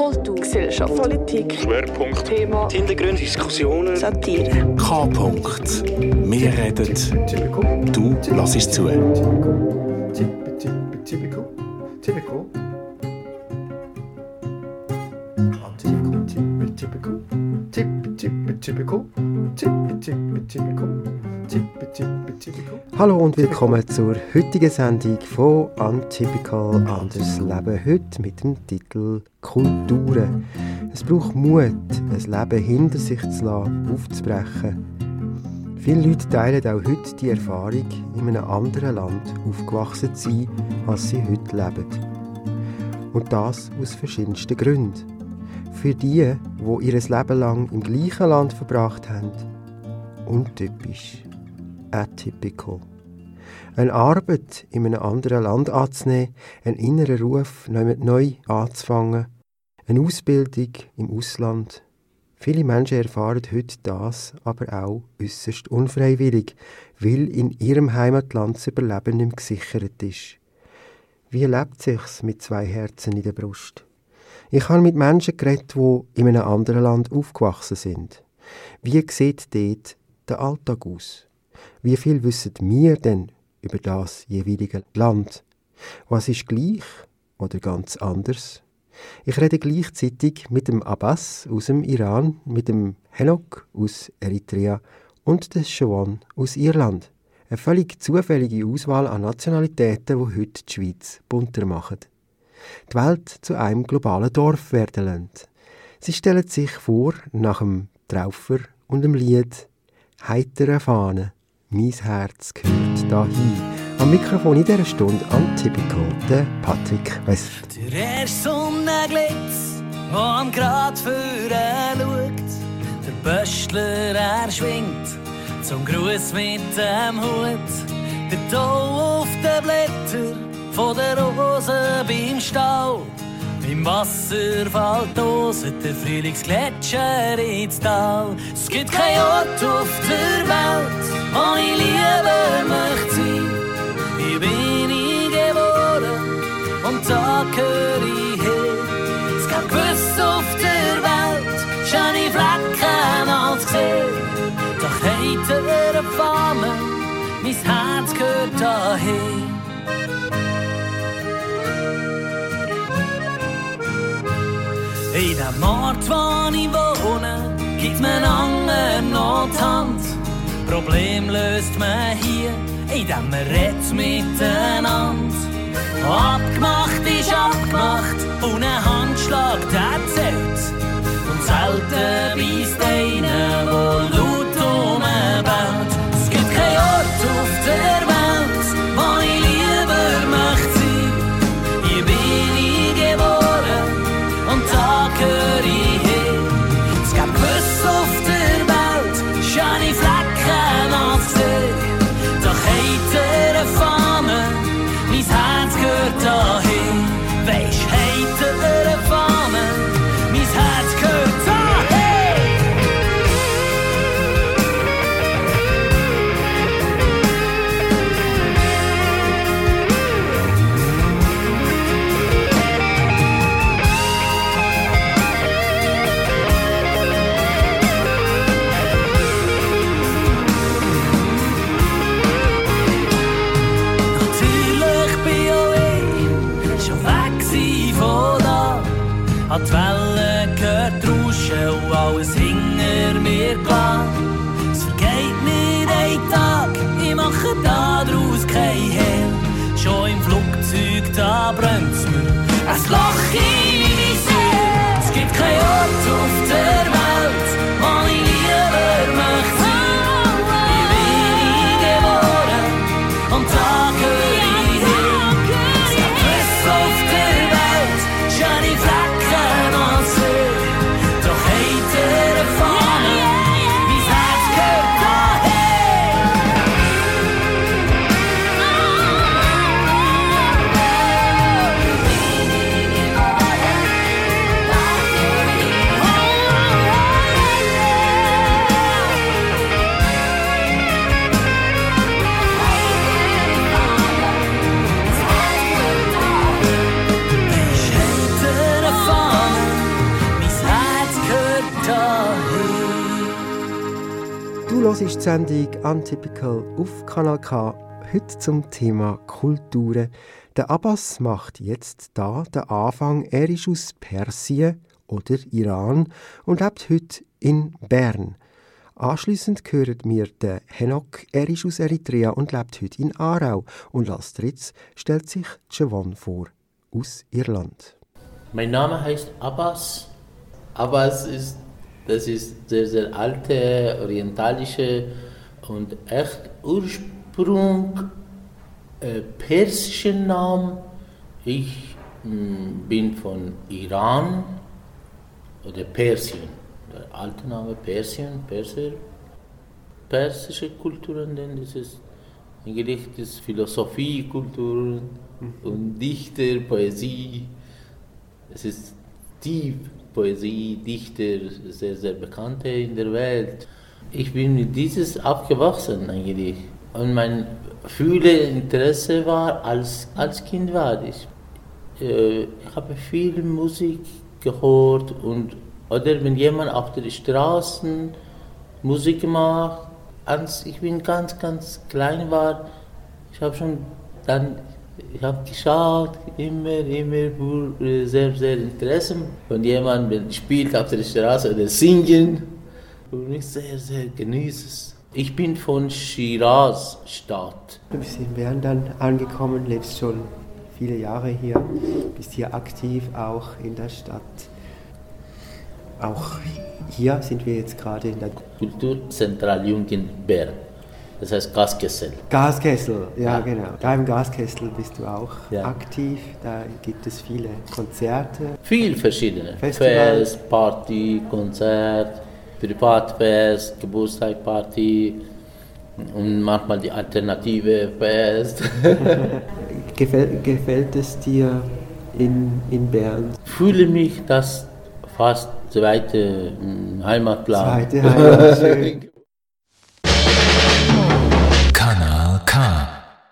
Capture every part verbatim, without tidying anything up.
Kultur, Gesellschaft, Politik, Schwerpunkt, Thema, Hintergründe, Diskussionen, Satire. K-Punkt. Wir reden, du hörst zu. Hallo und willkommen zur heutigen Sendung von Untypical Anders Leben. Heute mit dem Titel Kulturen. Es braucht Mut, ein Leben hinter sich zu lassen, aufzubrechen. Viele Leute teilen auch heute die Erfahrung, in einem anderen Land aufgewachsen zu sein, als sie heute leben. Und das aus verschiedensten Gründen. Für die, die ihr Leben lang im gleichen Land verbracht haben, untypisch, atypical. Eine Arbeit in einem anderen Land anzunehmen, einen inneren Ruf neu anzufangen, eine Ausbildung im Ausland. Viele Menschen erfahren heute das, aber auch äußerst unfreiwillig, weil in ihrem Heimatland das Überleben nicht mehr gesichert ist. Wie lebt es sich mit zwei Herzen in der Brust? Ich habe mit Menschen geredet, die in einem anderen Land aufgewachsen sind. Wie sieht dort der Alltag aus? Wie viel wissen wir denn über das jeweilige Land? Was ist gleich oder ganz anders? Ich rede gleichzeitig mit dem Abbas aus dem Iran, mit dem Henok aus Eritrea und dem Siobhan aus Irland. Eine völlig zufällige Auswahl an Nationalitäten, die heute die Schweiz bunter machen. Die Welt zu einem globalen Dorf werden lässt. Sie stellen sich vor, nach dem Traufer und dem Lied «Heitere Fahne, mein Herz gehört dahin». Am Mikrofon in dieser Stunde Untypical, der Patrick Wessel. Der erste Sonnenglitz, der am Grat vorne schaut, der Böstler, er schwingt zum Gruß mit dem Hut, der Tau auf den Blättern von der Rose beim Stau. Im Wasser fällt Dose, der Frühlingsgletscher ins Tal. Es gibt keinen Ort auf der Welt, wo ich lieber möchte sein. Hier bin ich geboren und da gehöre ich her. Es gibt gewiss auf der Welt schöne Flecken als gesehen. Doch heitere Fahne, mein Herz gehört daher. In dem Ort, wo ich wohne, gibt mir anderen noch die Hand. Problem löst man hier, indem man redet miteinander. Abgemacht ist abgemacht und ein Handschlag, der zählt. Und selten weisst einer, der laut umbaut. Es gibt keinen Ort auf der Welt, wo ich lieber möchte sein. Hier bin ich geboren und da gehöre ich hin. Es gibt gewiss auf der Welt schöne Flecken als See. Doch heitere Fahne, mein Herz gehört dahin. Weisst, heitere Fahne, mein Herz gehört dahin. Hat die Wellen gehört rauschen und alles hinter mir gelassen. Es vergeht nicht ein Tag, ich mache daraus kein Hehl. Schon im Flugzeug, da brennt's mir ein Loch in meine Seele. Es gibt keinen Ort auf der Welt, wo ich lieber möchte sein. Hier bin ich geboren und da gehöre ich hin. Es gibt gewiss auf der Welt schöne Flecken als See. Doch heitere Fahne, mein ist die Sendung Untypical auf Kanal K, heute zum Thema Kulturen. Der Abbas macht jetzt da den Anfang. Er ist aus Persien oder Iran und lebt heute in Bern. Anschliessend hören wir den Henok. Er ist aus Eritrea und lebt heute in Aarau. Und als drittes stellt sich Siobhan vor, aus Irland. Mein Name heißt Abbas. Abbas ist, das ist sehr, sehr alte, orientalische und echt Ursprung äh, persischen Namen. Ich mh, bin von Iran oder Persien. Der alte Name Persien, Perser, persische Kulturen, denn das ist eigentlich das Philosophie, Kulturen und Dichter, Poesie. Es ist die Poesie, Dichter, sehr, sehr bekannte in der Welt. Ich bin mit dieses aufgewachsen eigentlich. Und mein viele Interesse war, als, als Kind war ich. Äh, ich habe viel Musik gehört und oder wenn jemand auf den Straßen Musik macht, als ich bin ganz, ganz klein war, ich habe schon dann, ich habe geschaut, immer, immer für sehr, sehr Interesse. Wenn jemand spielt auf der Straße oder singen, und ich sehr, sehr genieße es. Ich bin von Shiraz Stadt. Du bist in Bern dann angekommen, lebst schon viele Jahre hier, bist hier aktiv auch in der Stadt. Auch hier sind wir jetzt gerade in der Kulturzentraljugend Bern, das heißt Gaskessel. Gaskessel, ja, Ja. genau. Da im Gaskessel bist du auch Ja. aktiv, da gibt es viele Konzerte. Viel verschiedene. Festival. Fest, Party, Konzert, Privatfest, Geburtstagsparty und manchmal die alternative Fest. Gefällt, gefällt es dir in, in Bern? Fühle mich das fast zweite mm, Heimatland. Zweite Heimat, schön. Kanal K.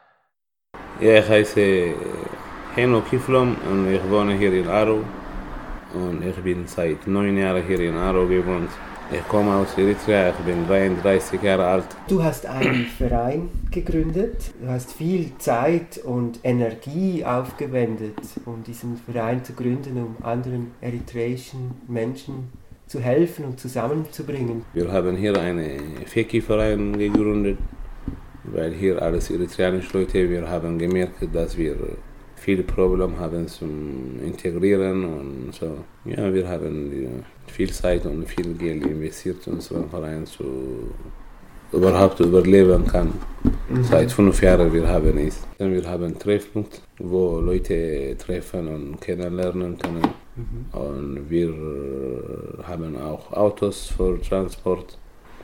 Ja, ich heiße Henok Kiflom und ich wohne hier in Aarau. Und ich bin seit neun Jahren hier in Aarau gewohnt. Ich komme aus Eritrea, ich bin dreiunddreißig Jahre alt. Du hast einen Verein gegründet, du hast viel Zeit und Energie aufgewendet, um diesen Verein zu gründen, um anderen eritreischen Menschen zu helfen und zusammenzubringen. Wir haben hier einen Feki-Verein gegründet, weil hier alles eritreanische Leute, wir haben gemerkt, dass wir viele Probleme haben zum Integrieren und so. Ja, wir haben viel Zeit und viel Geld investiert, um unseren Verein zu überhaupt überleben kann. Mhm. Seit fünf Jahren wir haben es. Wir haben einen Treffpunkt, wo Leute treffen und kennenlernen können. Mhm. Und wir haben auch Autos für Transport.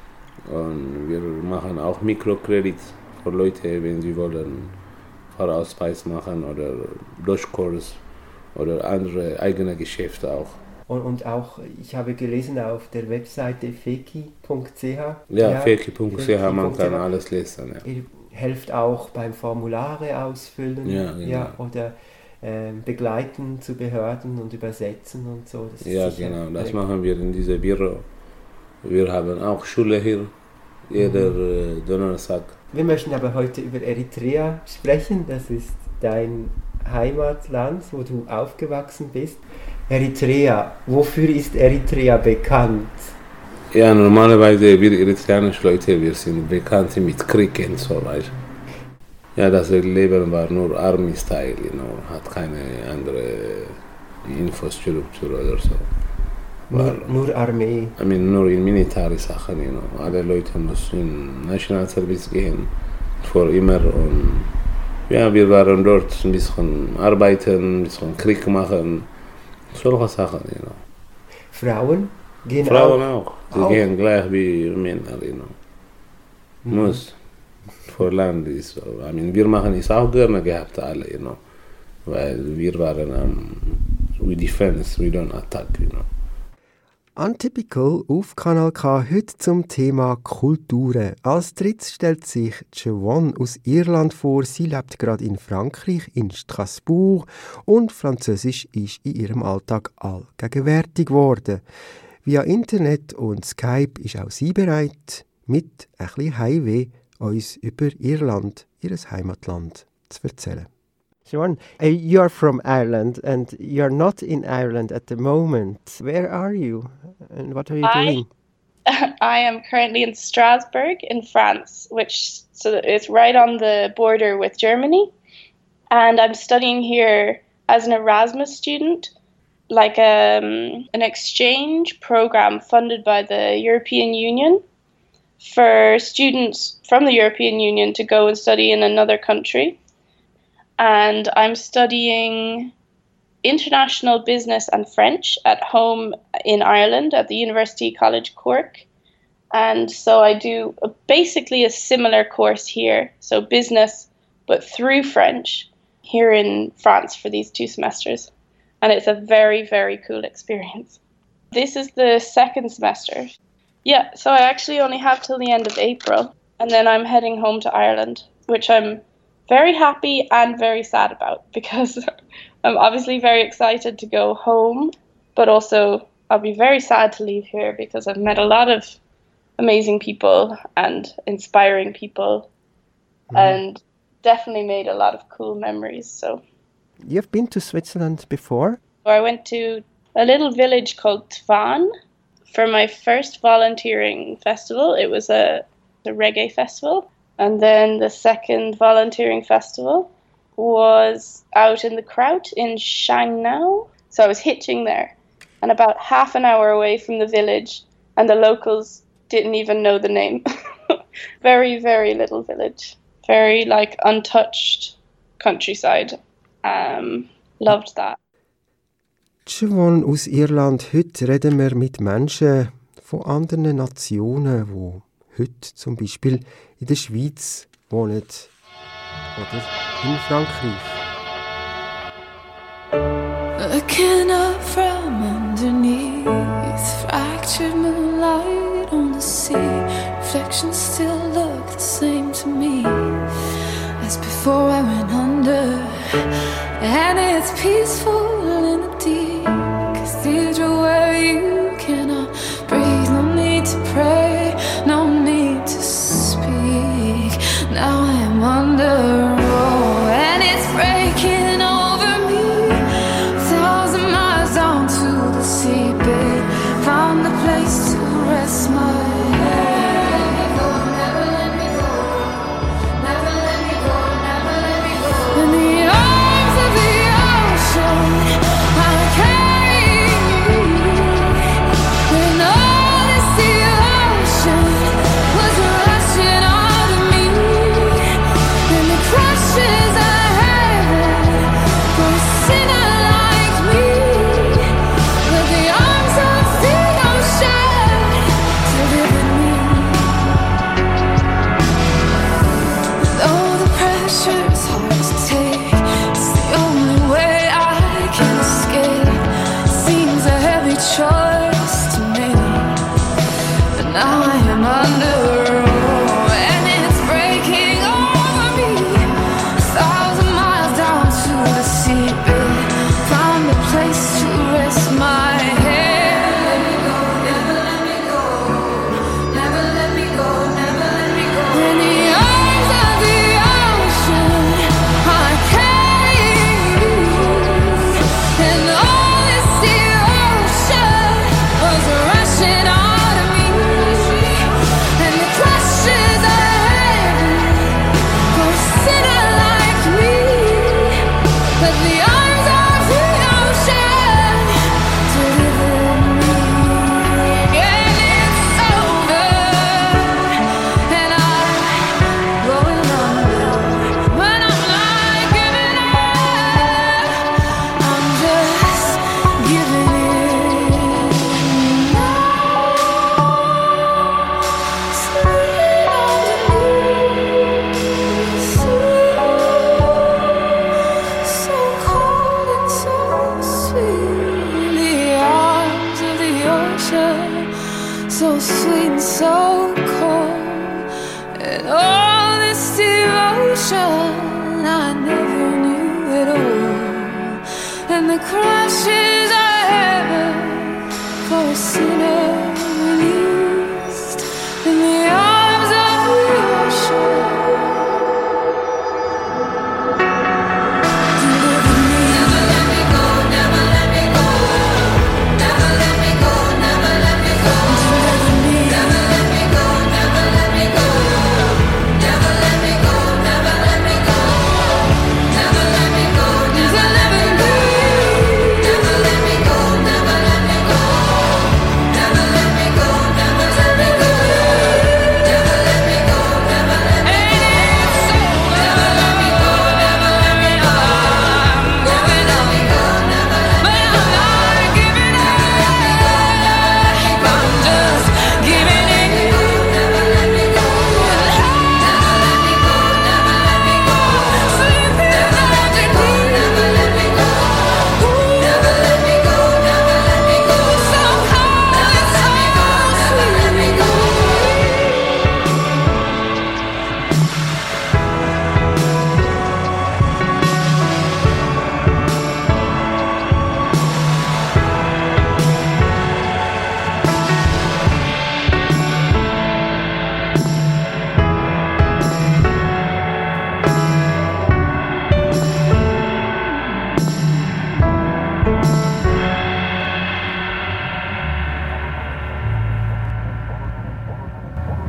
Und wir machen auch Mikrokredit für Leute, wenn sie wollen Fahrausweis machen oder Deutschkurs oder andere eigene Geschäfte auch. Und, und auch, ich habe gelesen auf der Webseite feki punkt c h. Ja, ja feki punkt c h, man kann alles lesen. Ja. Ihr helft auch beim Formulare ausfüllen, ja, genau. Ja, oder äh, begleiten zu Behörden und übersetzen und so. Das ja, genau, das machen wir in diesem Büro. Wir haben auch Schule hier, jeder mhm. Donnerstag. Wir möchten aber heute über Eritrea sprechen. Das ist dein Heimatland, wo du aufgewachsen bist. Eritrea, wofür ist Eritrea bekannt? Ja, normalerweise wir eritreanische Leute, wir sind bekannt mit Krieg und so weiter. Ja, das Leben war nur Army-Style, you know, hat keine andere Infrastruktur oder so. Nur, nur Armee? I mean, nur in militäre Sachen, you know. Alle Leute mussten in National Service gehen, für immer. Und ja, wir waren dort ein bisschen arbeiten, ein bisschen Krieg machen, solche Sachen, you know. Frauen gehen Frauen auch? auch. Sie auch? Gehen gleich wie Männer, you know. Mhm. Muss. Für Land ist so. I mean, wir machen es auch gerne gehabt, alle, you know. Weil wir waren am, um, we defense, we don't attack, you know. Untypical auf Kanal K heute zum Thema Kulturen. Als drittes stellt sich Siobhan aus Irland vor. Sie lebt gerade in Frankreich, in Straßburg, und Französisch ist in ihrem Alltag allgegenwärtig geworden. Via Internet und Skype ist auch sie bereit, mit ein bisschen Heimweh uns über Irland, ihr Heimatland, zu erzählen. Siobhan, you are from Ireland and you're not in Ireland at the moment. Where are you and what are you I, doing? I am currently in Strasbourg in France, which so it's right on the border with Germany. And I'm studying here as an Erasmus student, like um, an exchange program funded by the European Union for students from the European Union to go and study in another country. And I'm studying international business and French at home in Ireland at the University College Cork. And so I do a, basically a similar course here, so business, but through French here in France for these two semesters. And it's a very, very cool experience. This is the second semester. Yeah, so I actually only have till the end of April, and then I'm heading home to Ireland, which I'm very happy and very sad about, because I'm obviously very excited to go home, but also I'll be very sad to leave here because I've met a lot of amazing people and inspiring people, mm. and definitely made a lot of cool memories. So you've been to Switzerland before? I went to a little village called Tvan for my first volunteering festival. It was a, a reggae festival. And then the second volunteering festival was out in the Kraut in Shangnau. So I was hitching there and about half an hour away from the village, and the locals didn't even know the name. Very, very little village. Very like untouched countryside. Um, loved that. Siobhan aus Irland. Heute reden wir mit Menschen von anderen Nationen, die heute zum Beispiel in der Schweiz wohnen oder in Frankreich. Looking up from underneath, fractured moonlight on the sea, reflections still look the same to me as before I went under, and it's peaceful in the deep cathedral where you cannot breathe. No need to pray, no need to speak. Now I'm under, oh, and it's breaking over me. A thousand miles down to the seabed, found a place to rest my head. Never let me go, never let me go, never let me go. In the arms of the ocean, I carry you. When all this devotion was rushing out of me, and the crushes of heaven for a sinner like me, but the arms of the ocean delivered me. Though the pressure's hard to take, it's the only way I can escape. Seems a heavy choice to make, but now I am under, oh, and it's breaking over me. A thousand miles down to the seabed, found a place to rest my head. Never let me go, never let me go, never let me go. In the arms of the ocean, I carry you, and all this devotion was rushing out of me, and the crushes of heaven for a sinner like me, but the arms of the ocean delivered me. And it's over, and I'm going under, but I'm not giving up. I'm just giving in now. Sleep underneath, so cold and so sweet. The arms of the ocean, so sweet and so cold, and all this devotion I never knew at all, and the crashes of heaven for a sinner released in the arms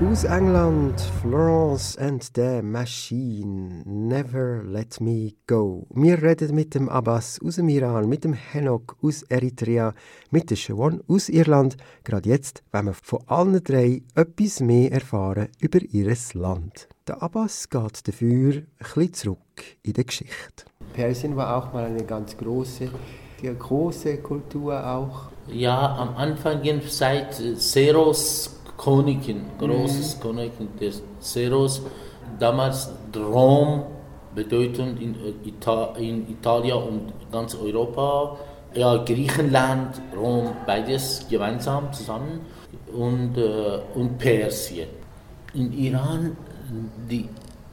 Aus England, Florence and the Machine, Never Let Me Go. Wir reden mit dem Abbas aus dem Iran, mit dem Henok aus Eritrea, mit der Siobhan aus Irland. Gerade jetzt wollen wir von allen drei etwas mehr erfahren über ihr Land. Der Abbas geht dafür ein bisschen zurück in die Geschichte. Persien war auch mal eine ganz große, die große Kultur auch. Ja, am Anfang seit Seros Königin, großes mhm. Königin des Seros, damals Rom, bedeutend in, Ita- in Italien und ganz Europa, ja, Griechenland, Rom, beides gemeinsam zusammen und, äh, und Persien. In Iran, die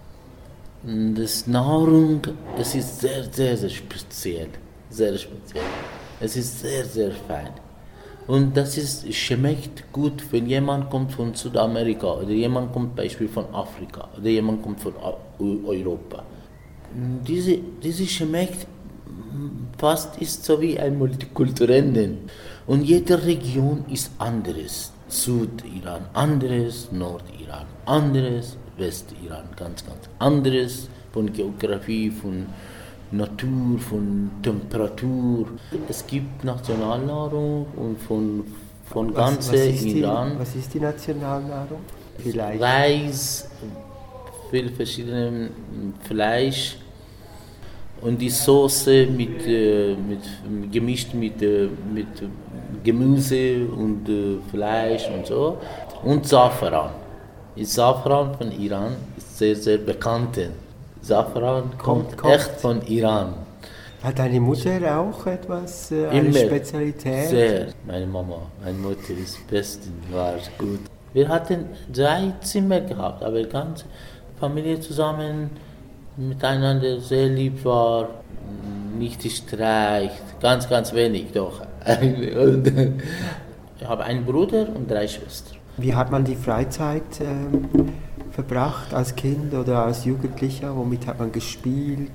das Nahrung, es ist sehr, sehr, sehr speziell, sehr speziell. Es ist sehr, sehr fein. Und das ist, schmeckt gut, wenn jemand kommt von Südamerika oder jemand kommt beispielsweise von Afrika oder jemand kommt von Europa. Diese, diese schmeckt fast ist so wie ein Multikulturellen. Und jede Region ist anderes. Südiran anderes, Nordiran anderes, Westiran ganz, ganz anderes. Von Geografie, von Natur, von Temperatur. Es gibt Nationalnahrung und von, von ganz Iran. Was ist die Nationalnahrung? Vielleicht. Reis, viel verschiedene Fleisch und die Soße mit, mit, gemischt mit, mit Gemüse und Fleisch und so. Und Safran. Das Safran von Iran ist sehr, sehr bekannt. Safran kommt, kommt echt von Iran. Hat deine Mutter auch etwas, äh, eine Immer. Spezialität? Sehr. Meine Mama, meine Mutter ist besten, war gut. Wir hatten drei Zimmer gehabt, aber die ganze Familie zusammen miteinander sehr lieb war, nicht gestreicht, ganz, ganz wenig doch. Und ich habe einen Bruder und drei Schwestern. Wie hat man die Freizeit äh, verbracht als Kind oder als Jugendlicher? Womit hat man gespielt?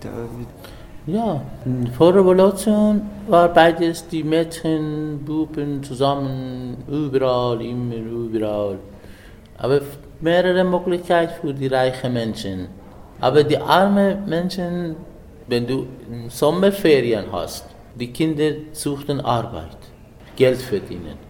Ja, vor der Revolution war beides, die Mädchen, Buben zusammen, überall, immer, überall. Aber mehrere Möglichkeiten für die reichen Menschen. Aber die armen Menschen, wenn du Sommerferien hast, die Kinder suchten Arbeit, Geld verdienen.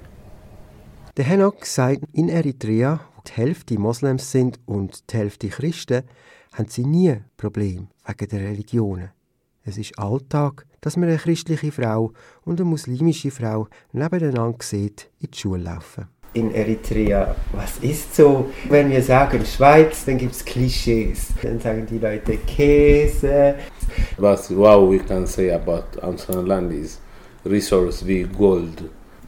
Der Henok sagt, in Eritrea, wo die Hälfte Moslems sind und die Hälfte Christen, haben sie nie Probleme wegen der Religionen. Es ist Alltag, dass man eine christliche Frau und eine muslimische Frau nebeneinander sieht, in die Schule laufen. In Eritrea, was ist so? Wenn wir sagen Schweiz, dann gibt es Klischees. Dann sagen die Leute Käse. Was wow we can say about Amsterdam land is resource wie Gold.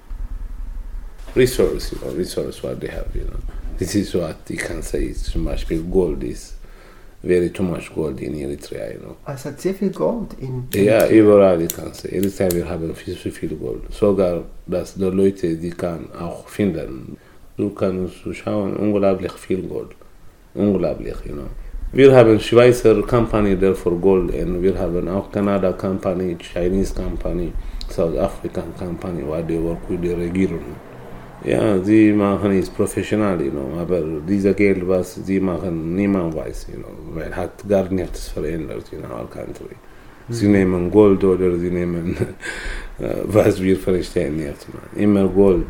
Resource, you know, resource what they have, you know. This is what you can say. Zum Beispiel Gold is very too much gold in Eritrea, you know. Es hat sehr viel Gold in Ja, überall, ich kann sagen. Eritrea, wir haben viel zu viel Gold. Sogar, dass die Leute, die kann auch finden. Du kannst schauen, unglaublich viel Gold. Unglaublich, you know. Wir haben Schweizer Company there for Gold und wir haben auch Kanada Company, Chinese Company, South African Company, where they work with the Regierung. Ja, sie machen es professionell, you know, aber dieses Geld, was sie machen, niemand weiß, you know, weil hat gar nichts verändert in our country. Sie mhm. nehmen Gold oder sie nehmen, was wir verstehen jetzt, immer Gold.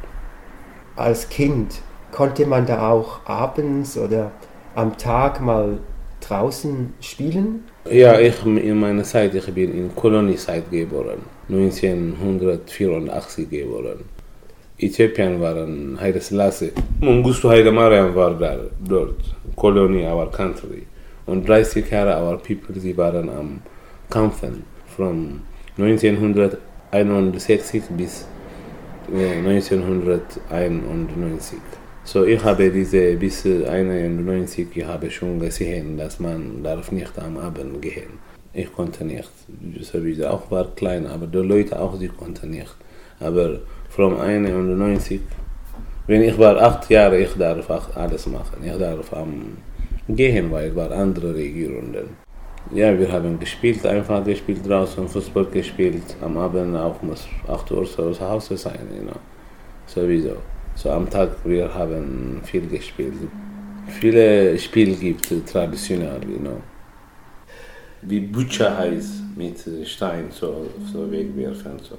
Als Kind konnte man da auch abends oder am Tag mal draußen spielen? Ja, ich in meiner Zeit, ich bin in Koloniezeit geboren, neunzehnhundertvierundachtzig geboren. Äthiopien waren Haile Selassie. Mengistu Haile Mariam war da, dort, Kolonie, our country. Und dreißig Jahre our people, sie waren am Kämpfen, von neunzehnhunderteinundsechzig bis äh, neunzehnhunderteinundneunzig. So, ich habe diese bis einundneunzig, ich habe schon gesehen, dass man darf nicht am Abend gehen. Ich konnte nicht, sowieso auch war klein, aber die Leute auch, sie konnten nicht. Aber von einundneunzig, wenn ich war acht Jahre, ich darf auch alles machen. Ich darf am gehen, weil es war andere Regierungen. Ja, wir haben gespielt, einfach gespielt draußen, Fußball gespielt. Am Abend auch muss acht Uhr zu Hause sein, you know. Sowieso. So am Tag wir haben viel gespielt. Viele Spiele gibt traditionell, you know. Wie Butcher heißt mit Stein, so, so wegwerfen. So.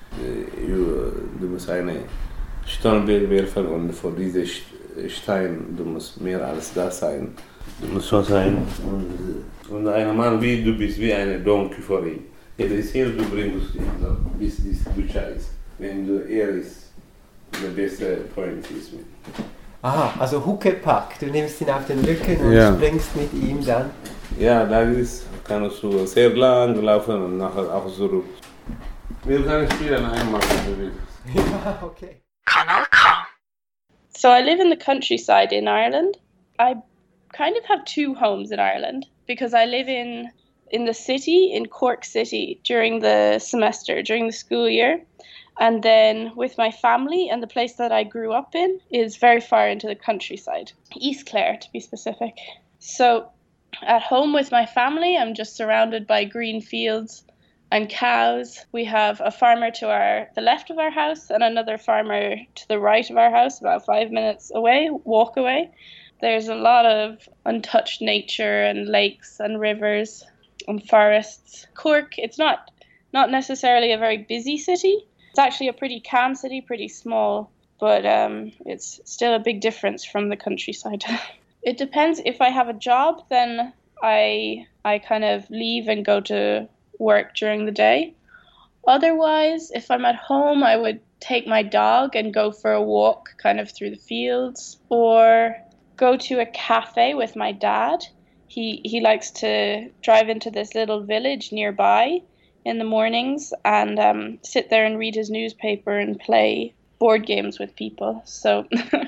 Du musst eine Stein wegwerfen und vor diesem Stein, du musst mehr als das sein. Du musst so sein und, und ein Mann wie du bist, wie eine Donkey vor ihm. Ja, das ist hier, du bringst ihn, so, bis dies Butcher ist. Wenn du er ist, der beste Point ist. Aha, also Huckepack, du nimmst ihn auf den Rücken und ja. springst mit ihm dann. Ja, da ist, kannst du sehr lang laufen und nachher auch zurück. Wir können spielen einmal, wenn du willst. Ja, okay. Kanal K. So I live in the countryside in Ireland. I kind of have two homes in Ireland because I live in in the city, in Cork City, during the semester, during the school year. And then with my family, and the place that I grew up in is very far into the countryside, East Clare to be specific. So at home with my family, I'm just surrounded by green fields and cows. We have a farmer to our the left of our house and another farmer to the right of our house, about five minutes away, walk away. There's a lot of untouched nature and lakes and rivers and forests. Cork, it's not not necessarily a very busy city. It's actually a pretty calm city, pretty small, but um, it's still a big difference from the countryside. It depends. If I have a job, then I I kind of leave and go to work during the day. Otherwise, if I'm at home, I would take my dog and go for a walk kind of through the fields, or go to a cafe with my dad. He he likes to drive into this little village nearby in the mornings and um, sit there and read his newspaper and play board games with people. So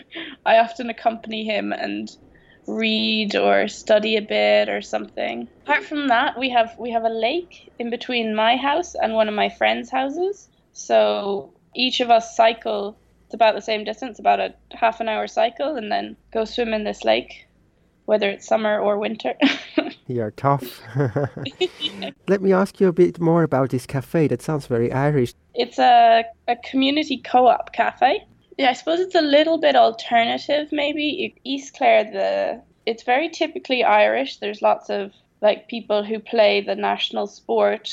I often accompany him and read or study a bit or something. Apart from that, we have we have a lake in between my house and one of my friends' houses. So each of us cycle, it's about the same distance, about a half an hour cycle, and then go swim in this lake, whether it's summer or winter. You're tough. Let me ask you a bit more about this cafe. That sounds very Irish. It's a, a community co-op cafe. Yeah, I suppose it's a little bit alternative, maybe. East Clare, the it's very typically Irish. There's lots of like people who play the national sport,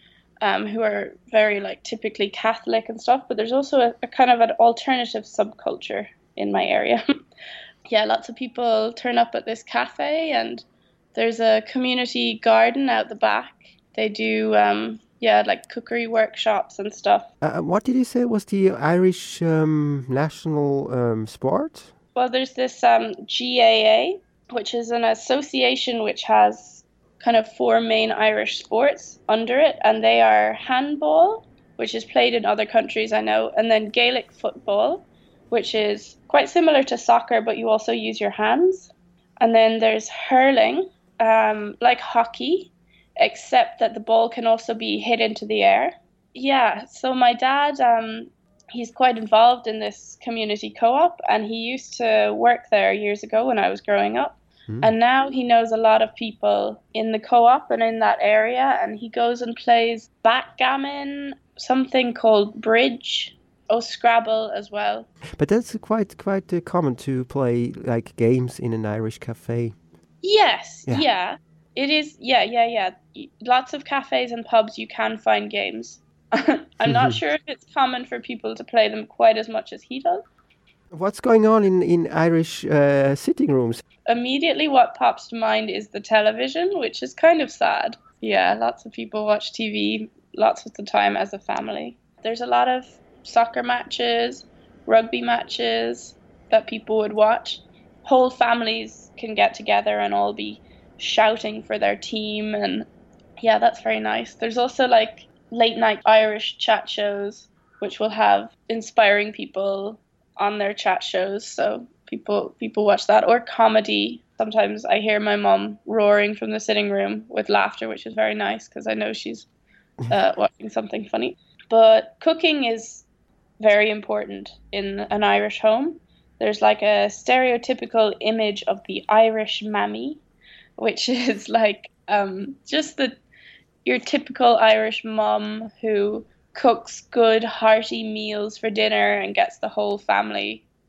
um, who are very like typically Catholic and stuff. But there's also a, a kind of an alternative subculture in my area. Yeah, lots of people turn up at this cafe, and there's a community garden out the back. They do, um, yeah, like cookery workshops and stuff. Uh, what did you say was the Irish um, national um, sport? Well, there's this um, G A A, which is an association which has kind of four main Irish sports under it, and they are handball, which is played in other countries, I know, and then Gaelic football, which is quite similar to soccer, but you also use your hands. And then there's hurling, um, like hockey, except that the ball can also be hit into the air. Yeah, so my dad, um, he's quite involved in this community co-op, and he used to work there years ago when I was growing up. Mm. And now he knows a lot of people in the co-op and in that area, and he goes and plays backgammon, something called bridge, oh, Scrabble as well. But that's quite quite uh, common to play like games in an Irish cafe. Yes, yeah. yeah. It is, yeah, yeah, yeah. Lots of cafes and pubs you can find games. I'm not sure if it's common for people to play them quite as much as he does. What's going on in, in Irish uh, sitting rooms? Immediately what pops to mind is the television, which is kind of sad. Yeah, lots of people watch T V lots of the time as a family. There's a lot of soccer matches, rugby matches that people would watch. Whole families can get together and all be shouting for their team, and yeah, that's very nice. There's also like late night Irish chat shows which will have inspiring people on their chat shows, so people people watch that, or comedy. Sometimes I hear my mom roaring from the sitting room with laughter, which is very nice because I know she's uh, watching something funny. But cooking is very important in an Irish home. There's like a stereotypical image of the Irish mammy, which is like um, just the your typical Irish mom who cooks good hearty meals for dinner and gets the whole family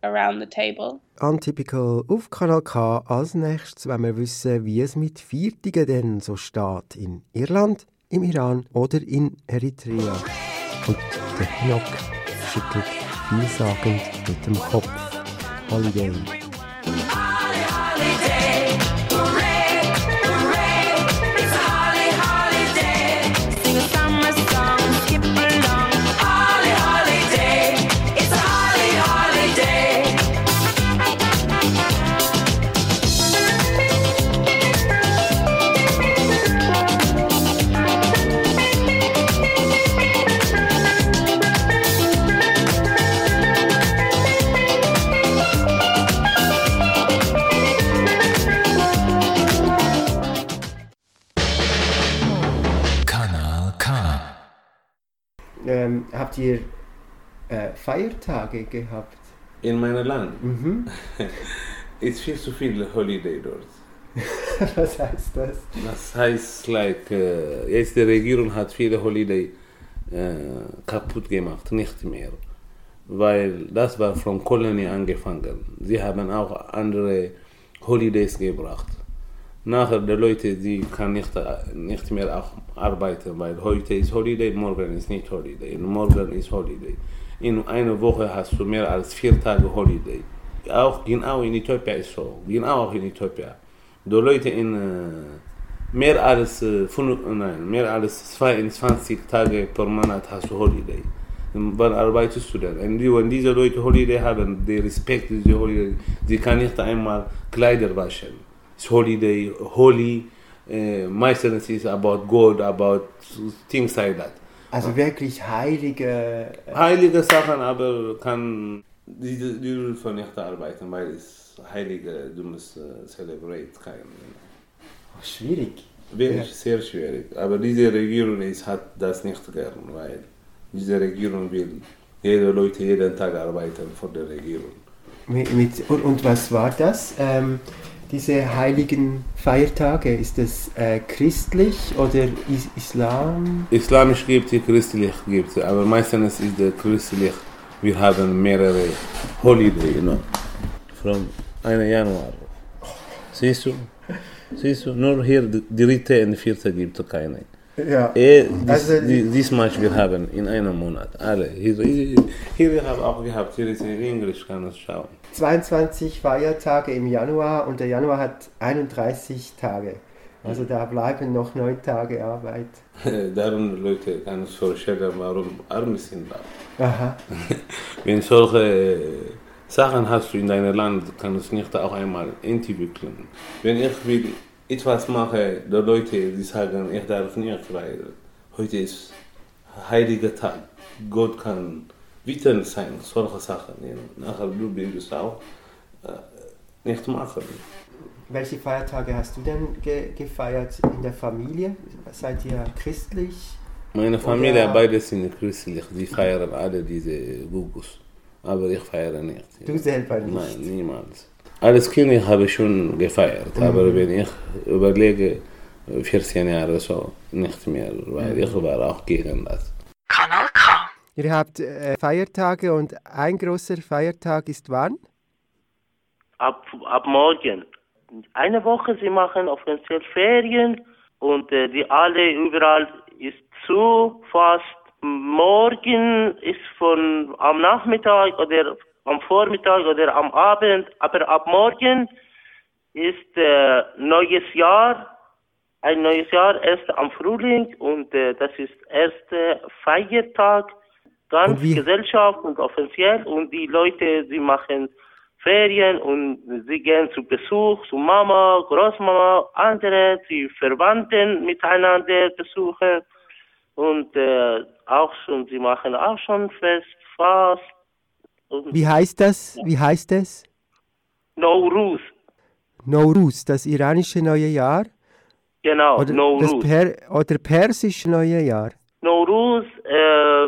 around the table. Untypical auf Kanal K. Als nächstes wollen wir wissen, wie es mit Viertigen denn so steht in Irland, im Iran oder in Eritrea. Und der Hinok schüttelt vielsagend mit dem Kopf. Holiday. Ähm, habt ihr äh, Feiertage gehabt? In meinem Land? Mhm. Ist viel zu viel Holiday dort. Was heißt das? Das heißt, like, äh, jetzt die Regierung hat viele Holiday äh, kaputt gemacht, nicht mehr. Weil das war von Kolonie angefangen. Sie haben auch andere Holidays gebracht. Nachher die Leute, die kann nicht, nicht mehr auch arbeiten, weil heute ist Holiday, morgen ist nicht Holiday, morgen ist Holiday. In einer Woche hast du mehr als vier Tage Holiday. Auch genau in Äthiopien ist so, genau auch in Äthiopien. Die Leute in äh, mehr als äh, fünf, nein, mehr als zweiundzwanzig Tage pro Monat hast du Holiday. Wann arbeitest du denn? Und die, wenn diese Leute Holiday haben, die Respekt diese Holiday, sie kann nicht einmal Kleider waschen. It's holiday, holy, uh, meistens is about God, about things like that. Also wirklich heilige... Äh heilige Sachen, aber kann die, die dürfen nicht arbeiten, weil es heilige, du musst uh, celebrate. Kein, oh, schwierig. Wirklich ja. Sehr schwierig. Aber diese Regierung ist, hat das nicht gern, weil diese Regierung will jede Leute jeden Tag arbeiten für die Regierung. Mit, mit, und, und was war das? Ähm, Diese heiligen Feiertage, ist das äh, christlich oder is- Islam? Islamisch gibt es, christlich gibt es, aber meistens ist es christlich. Wir haben mehrere Holiday, you know, from einem Januar. Siehst du? Siehst du? Nur hier die dritte und vierte gibt es keine. Ja. Eh, dies, also, dies Match wir haben in einem Monat, alle. Hier, hier, hier habe ich auch gehabt, hier ist in Englisch, kann ich schauen. zweiundzwanzig Feiertage im Januar und der Januar hat einunddreißig Tage. Also da bleiben noch neun Tage Arbeit. Darum, Leute, kann ich vorstellen, warum Arme sind da. Aha. Wenn solche Sachen hast du in deinem Land, kannst du nicht auch einmal entwickeln. Wenn ich will etwas mache, die Leute, die sagen, ich darf nicht, weil heute ist heiliger Tag. Gott kann wütend sein, solche Sachen. Ja. Nachher du willst auch äh, nicht machen. Welche Feiertage hast du denn ge- gefeiert in der Familie? Seid ihr christlich? Meine Familie, Oder? beide sind christlich, sie feiern alle diese Gugus. Aber ich feiere nicht. Du selber nicht? Nein, niemals. Als Kind habe ich schon gefeiert, mhm. aber wenn ich überlege, vierzehn Jahre so, nicht mehr, weil ich war auch gegen das. Kanal K. Ihr habt äh, Feiertage und ein großer Feiertag ist wann? Ab, ab morgen. Eine Woche, sie machen offiziell Ferien und äh, die alle überall ist zu, fast morgen ist von am Nachmittag oder am Vormittag oder am Abend, aber ab morgen ist äh, neues Jahr, ein neues Jahr, erst am Frühling und äh, das ist erster Feiertag, ganz Gesellschaft und offiziell und die Leute, sie machen Ferien und sie gehen zu Besuch zu Mama, Großmama, andere, die Verwandten miteinander besuchen und äh, auch schon, sie machen auch schon Fest, Fast. Wie heißt das? Wie heißt es? Nowruz. Nowruz, das iranische neue Jahr? Genau, oder Nowruz. Das per- oder persische neue Jahr? Nowruz, äh,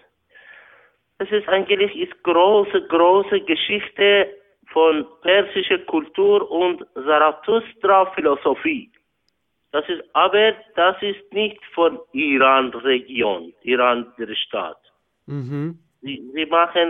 es ist eigentlich ist große, große Geschichte von persischer Kultur und Zarathustra-Philosophie. Das ist, aber das ist nicht von Iran-Region, Iran der Staat. Mhm. Sie, sie machen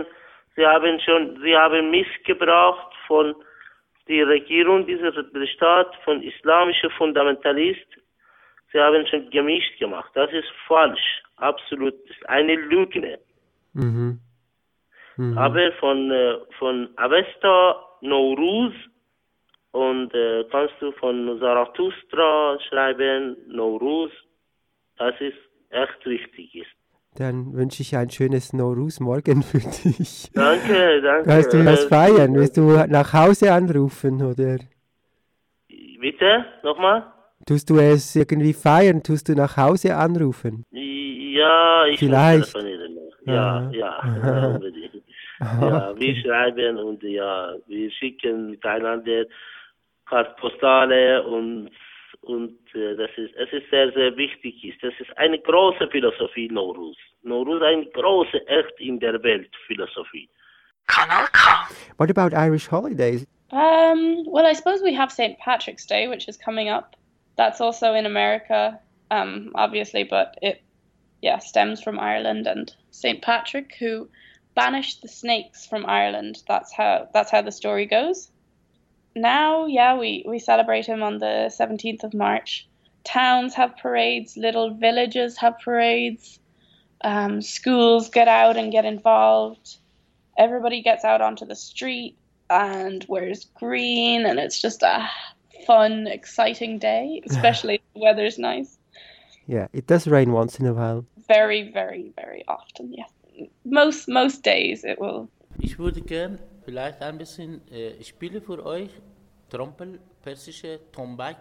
Sie haben schon, sie haben missgebraucht von der Regierung dieser Stadt, von islamischen Fundamentalisten. Sie haben schon gemischt gemacht. Das ist falsch. Absolut. Das ist eine Lüge. Mhm. Mhm. Aber von, äh, von Avesta, Nowruz und äh, kannst du von Zarathustra schreiben, Nowruz, das ist echt wichtig ist. Dann wünsche ich ein schönes Nowruz-Morgen für dich. Danke, danke. Kannst du das feiern? Willst du nach Hause anrufen, oder? Bitte? Nochmal? Tust du es irgendwie feiern? Tust du nach Hause anrufen? Ja, ich Vielleicht. muss telefonieren. Ja, ja, ja, unbedingt. Ja, wir schreiben und ja, wir schicken miteinander Kartpostale und und äh, das ist es ist sehr sehr wichtig ist. Das ist eine große Philosophie Nowruz. Nowruz ist eine große echt in der Welt Philosophie. Kanal K. What about Irish holidays? Um, well, I suppose we have Saint Patrick's Day, which is coming up. That's also in America, um, obviously, but it, yeah, stems from Ireland and Saint Patrick, who banished the snakes from Ireland. That's how that's how the story goes. Now, yeah, we, we celebrate him on the seventeenth of March. Towns have parades, little villages have parades. Um, schools get out and get involved. Everybody gets out onto the street and wears green, and it's just a fun, exciting day, especially if the weather's nice. Yeah, it does rain once in a while. Very, very, very often, yeah. Most, most days it will. Ich würde gern vielleicht ein bisschen, äh, ich spiele für euch Trompel, persische Tombak.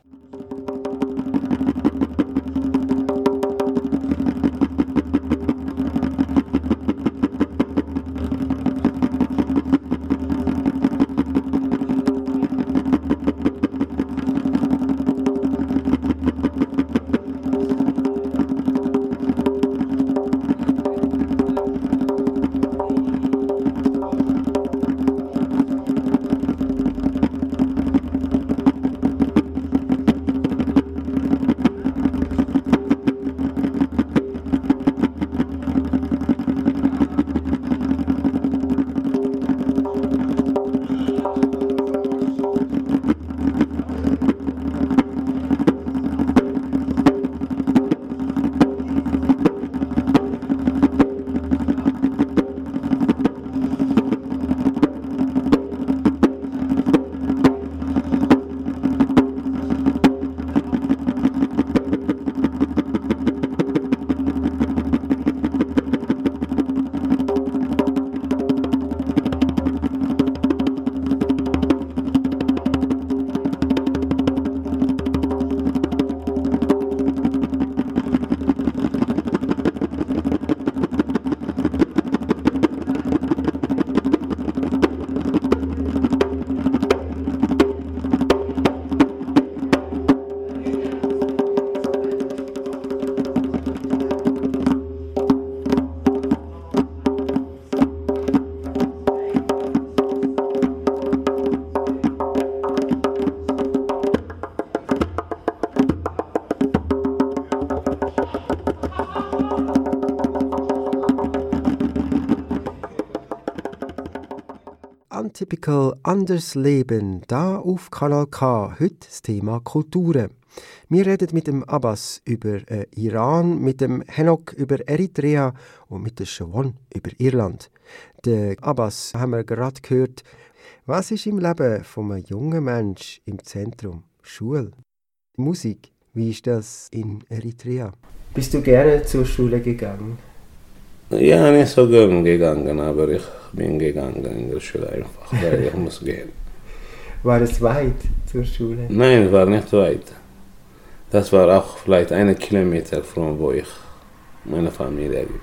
Untypical Anders Leben, da auf Kanal K, heute das Thema Kulturen. Wir reden mit dem Abbas über äh, Iran, mit dem Henok über Eritrea und mit der Siobhan über Irland. Der Abbas haben wir gerade gehört. Was ist im Leben von einem jungen Menschen im Zentrum? Schule, Musik. Wie ist das in Eritrea? Bist du gerne zur Schule gegangen? Ja, nicht so gern gegangen, aber ich bin gegangen in der Schule einfach, weil ich muss gehen. War es weit zur Schule? Nein, es war nicht weit. Das war auch vielleicht einen Kilometer von wo ich meine Familie habe.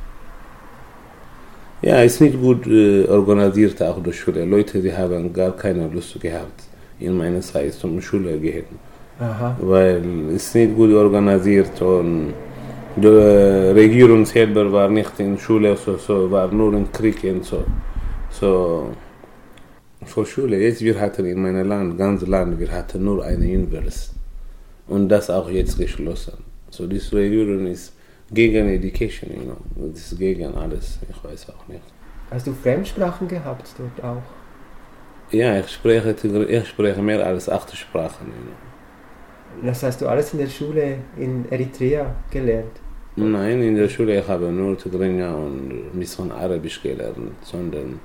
Ja, es ist nicht gut äh, organisiert auch die Schule. Leute, die haben gar keine Lust gehabt, in meiner Zeit zum Schule gehen. Aha. Weil es ist nicht gut organisiert und die Regierung selber war nicht in Schule, so, so war nur im Krieg und so. So, für Schule, jetzt wir hatten in meinem Land, ganz Land, wir hatten nur eine Universität. Und das auch jetzt geschlossen. So, diese Regierung ist gegen Education, you know. Das ist gegen alles, ich weiß auch nicht. Hast du Fremdsprachen gehabt dort auch? Ja, ich spreche, ich spreche mehr als acht Sprachen. Das hast du alles in der Schule in Eritrea gelernt? Nein, in der Schule ich habe nur Tigrinya und ein bisschen Arabisch gelernt, sondern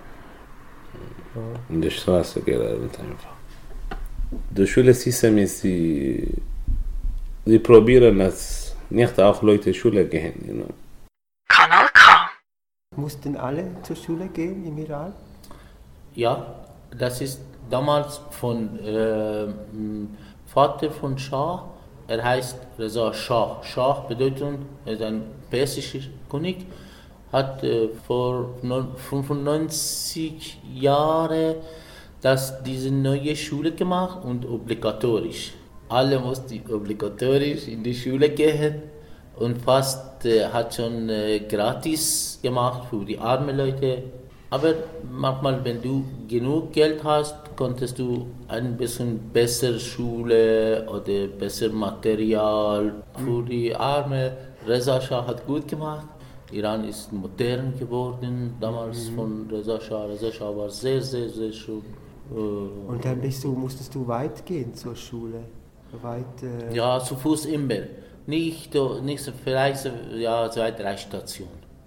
in der Straße gelernt einfach. Das Schulsystem ist, die, die probieren, dass nicht auch Leute zur Schule gehen. You know. Kanal K. Mussten alle zur Schule gehen im Iran? Ja, das ist damals von äh, Vater von Schah. Er heißt Reza Schah. Schah bedeutet, er ist ein persischer König, hat äh, vor fünfundneunzig Jahren das, diese neue Schule gemacht und obligatorisch. Alle mussten obligatorisch in die Schule gehen und fast äh, hat schon äh, gratis gemacht für die armen Leute. Aber manchmal, wenn du genug Geld hast, konntest du ein bisschen bessere Schule oder besser Material für die Armen. Reza Shah hat gut gemacht. Iran ist modern geworden damals mhm. von Reza Shah. Reza Shah war sehr, sehr, sehr schön. Und dann bist du, musstest du weit gehen zur Schule? Weit, äh ja, zu Fuß immer. Nicht, nicht vielleicht ja, zwei, drei Stationen.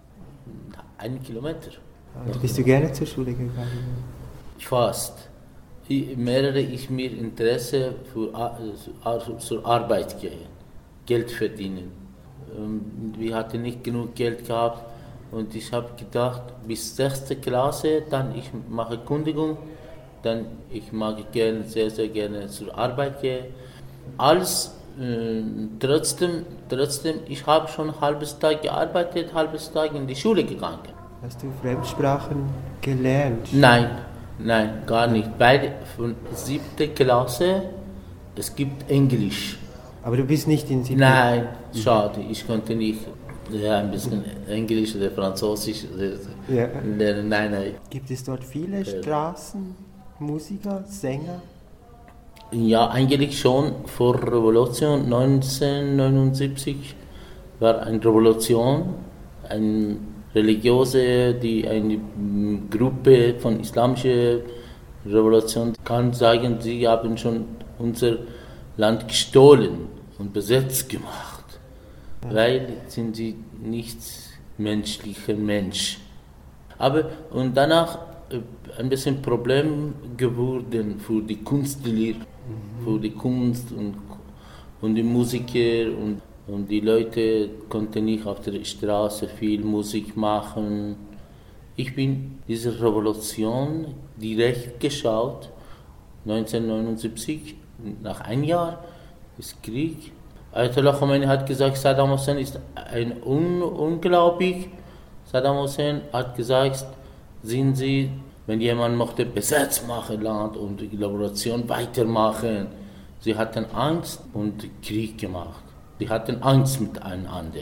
Ein Kilometer. Also bist du gerne zur Schule gegangen? Fast. Ich, mehrere ich mir Interesse für also zur Arbeit gehen, Geld verdienen. Wir hatten nicht genug Geld gehabt und ich habe gedacht, bis sechste Klasse, dann ich mache Kündigung, dann ich mag gerne, sehr, sehr gerne zur Arbeit gehen. Als äh, trotzdem, trotzdem, ich habe schon ein halbes Tag gearbeitet, halbes Tag in die Schule gegangen. Hast du Fremdsprachen gelernt? Nein, nein, gar nicht. Bei von siebte Klasse, es gibt Englisch. Aber du bist nicht in siebte? Nein, schade, ich konnte nicht ja, ein bisschen Englisch oder Französisch ja. lernen. Nein, nein. Gibt es dort viele Straßen, Musiker, Sänger? Ja, eigentlich schon vor Revolution neunzehnhundertneunundsiebzig war eine Revolution, eine religiöse, die eine Gruppe von islamischer Revolution kann sagen, sie haben schon unser Land gestohlen und besetzt gemacht, ja. Weil sind sie nicht menschlicher Mensch. Aber und danach ein bisschen Problem geworden für die Künstler, mhm. für die Kunst und, und die Musiker und, und die Leute konnten nicht auf der Straße viel Musik machen. Ich bin diese Revolution direkt geschaut, neunzehnhundertneunundsiebzig, nach einem Jahr des Kriegs. Ayatollah Khomeini hat gesagt, Saddam Hussein ist ein un unglaublich. Saddam Hussein hat gesagt, sind Sie, wenn jemand möchte besetzt machen Land und die Revolution weitermachen. Sie hatten Angst und Krieg gemacht. Sie hatten Angst miteinander.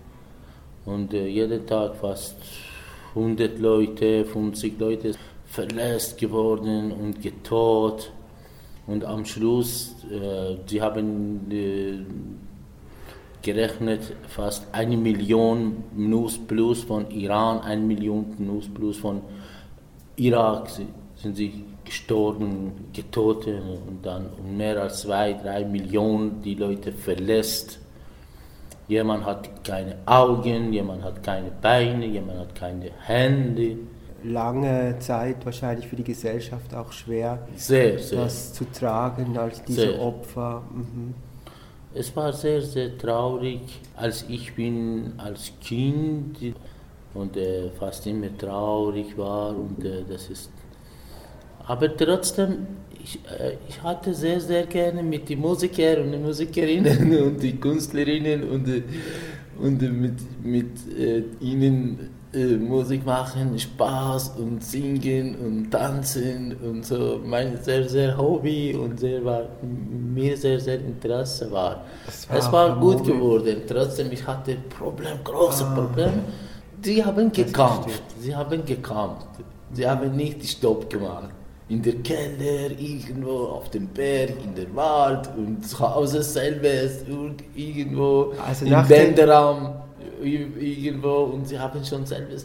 Und äh, jeden Tag fast hundert Leute, fünfzig Leute verletzt geworden und getötet. Und am Schluss, äh, sie haben äh, gerechnet, fast eine Million Nus plus von Iran, eine Million Nus plus von Irak sind sie gestorben, getötet und dann um mehr als zwei, drei Millionen die Leute verletzt. Jemand hat keine Augen, jemand hat keine Beine, jemand hat keine Hände. Lange Zeit wahrscheinlich für die Gesellschaft auch schwer, sehr, sehr. das zu tragen als diese sehr. Opfer. Mhm. Es war sehr, sehr traurig, als ich bin als Kind und äh, fast immer traurig war und äh, das ist. Aber trotzdem, ich, äh, ich hatte sehr, sehr gerne mit den Musikern und den Musikerinnen und die Künstlerinnen und, äh, und äh, mit, mit äh, ihnen äh, Musik machen, Spaß und singen und tanzen und so. Mein sehr, sehr Hobby und sehr war, mir sehr, sehr Interesse war. War es war gut Hobby. geworden, trotzdem ich hatte Problem, große ah. Probleme. Sie haben gekämpft, sie haben gekämpft, sie haben nicht Stopp gemacht. In der Keller, irgendwo auf dem Berg, in der Wald und zu Hause selbst, irgendwo also im Bänderraum, irgendwo und sie haben schon selbst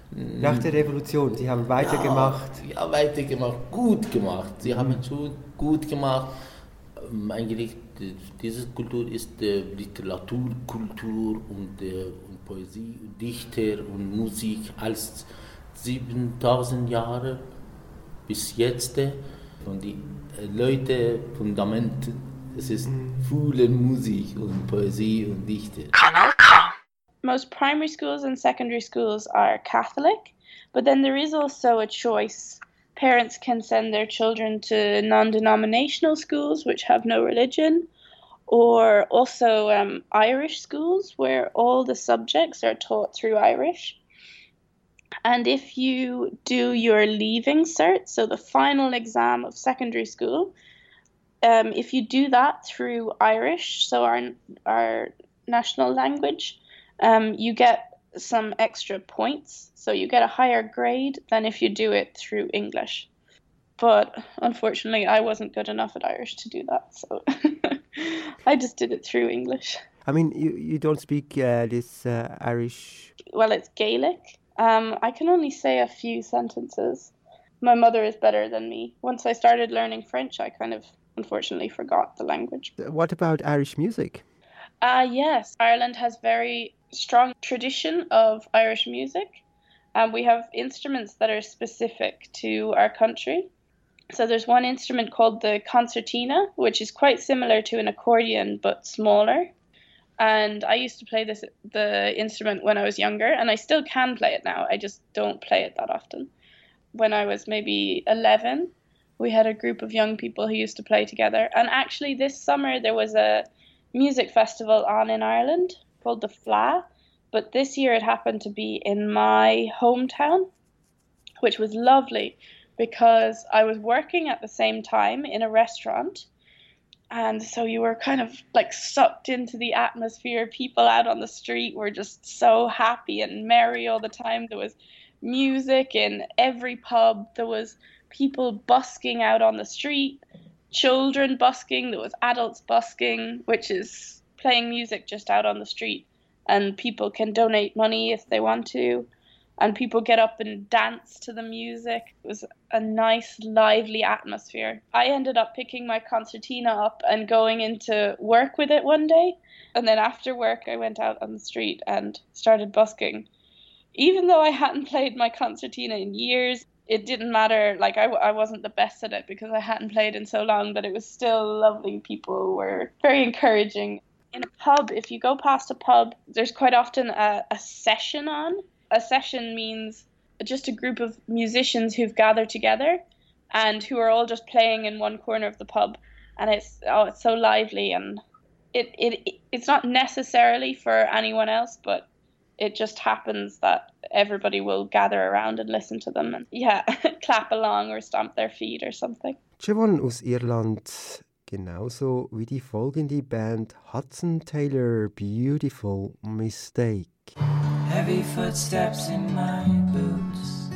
Nach der Revolution, Sie haben weitergemacht? Ja, ja, weitergemacht, gut gemacht. Sie mhm. haben es gut gemacht. Eigentlich, diese Kultur ist äh, Literaturkultur und, äh, und Poesie, und Dichter und Musik als siebentausend Jahre bis jetzt. Und die äh, Leute, Fundament, es ist viele Musik und Poesie und Dichter. Kanal K. Most primary schools and secondary schools are Catholic, but then there is also a choice. Parents can send their children to non-denominational schools which have no religion, or also um, Irish schools where all the subjects are taught through Irish. And if you do your leaving cert, so the final exam of secondary school, um, if you do that through Irish, so our our national language, um, you get some extra points. So you get a higher grade than if you do it through English. But unfortunately, I wasn't good enough at Irish to do that, so I just did it through English. I mean, you, you don't speak uh, this uh, Irish? Well, it's Gaelic. Um, I can only say a few sentences. My mother is better than me. Once I started learning French, I kind of, unfortunately, forgot the language. What about Irish music? Uh, yes, Ireland has very strong tradition of Irish music. Um, we have instruments that are specific to our country. So there's one instrument called the concertina, which is quite similar to an accordion, but smaller. And I used to play this the instrument when I was younger, and I still can play it now. I just don't play it that often. When I was maybe eleven, we had a group of young people who used to play together. And actually this summer there was a music festival on in Ireland called the F L A, but this year it happened to be in my hometown, which was lovely because I was working at the same time in a restaurant. And so you were kind of like sucked into the atmosphere. People out on the street were just so happy and merry all the time. There was music in every pub. There was people busking out on the street, children busking. There was adults busking, which is playing music just out on the street. And people can donate money if they want to. And people get up and dance to the music. It was a nice, lively atmosphere. I ended up picking my concertina up and going into work with it one day. And then after work, I went out on the street and started busking. Even though I hadn't played my concertina in years, it didn't matter. Like, I, I wasn't the best at it because I hadn't played in so long, but it was still lovely. People were very encouraging. In a pub, if you go past a pub, there's quite often a, a session on. A session means just a group of musicians who've gathered together and who are all just playing in one corner of the pub. And it's oh, it's so lively, and it, it it's not necessarily for anyone else, but it just happens that everybody will gather around and listen to them and yeah, clap along or stomp their feet or something. Siobhan aus Irland, genauso wie die folgende Band Hudson Taylor, Beautiful Mistake. Heavy footsteps in my boots.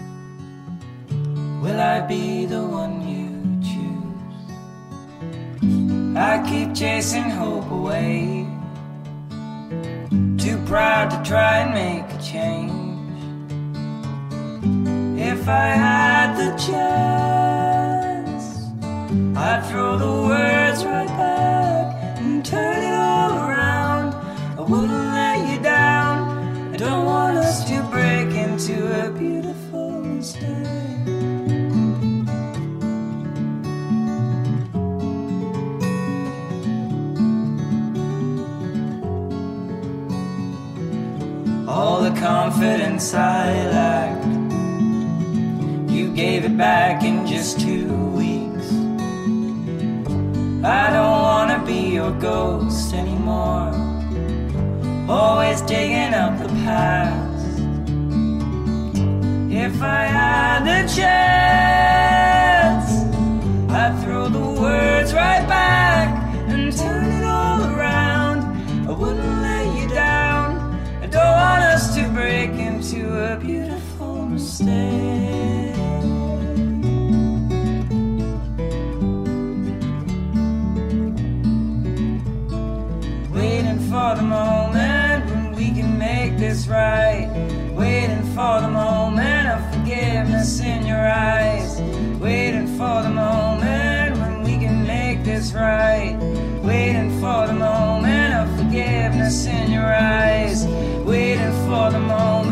Will I be the one you choose? I keep chasing hope away. Too proud to try and make a change. If I had the chance, I'd throw the words right back and turn it all around. I wouldn't let you down. I don't want us to break into a beautiful mistake. All the confidence I lacked, you gave it back in just two weeks. I don't wanna be your ghost anymore, always digging up the past. If I had the chance, I'd throw the words right back and turn it all around. I wouldn't let you down. I don't want us to break into a beautiful mistake. Waiting for the moment when we can make this right. Waiting for the moment forgiveness in your eyes, waiting for the moment when we can make this right, waiting for the moment of forgiveness in your eyes, waiting for the moment,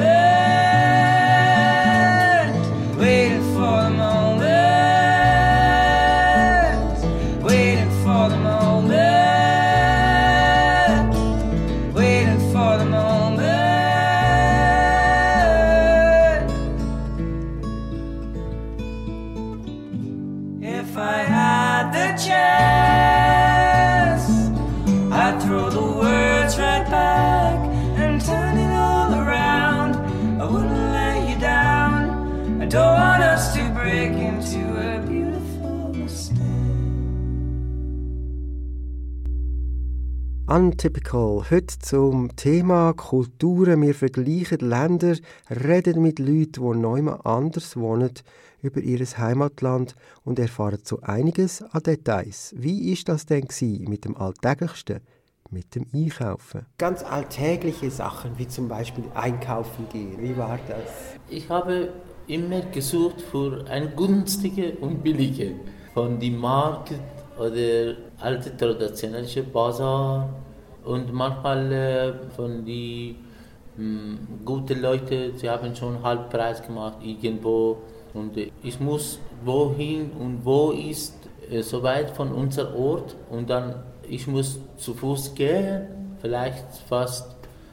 waiting for the moment, waiting for the moment, waiting for the moment. If I had the chance, I'd throw the words right back and turn it all around. I wouldn't let you down. I don't want us to break into a beautiful mistake. Untypical. Heute zum Thema Kulturen. Wir vergleichen Länder, reden mit Leuten, die neu anders wohnen, über ihr Heimatland und erfahren so einiges an Details. Wie war das denn mit dem Alltäglichsten, mit dem Einkaufen? Ganz alltägliche Sachen, wie zum Beispiel einkaufen gehen. Wie war das? Ich habe immer gesucht für ein günstige und billige. Von dem Markt oder alte traditionelle Bazar und manchmal äh, von den guten Leuten, sie haben schon Halbpreis gemacht irgendwo. Und ich muss wohin und wo ist äh, so weit von unserem Ort und dann ich muss zu Fuß gehen, vielleicht fast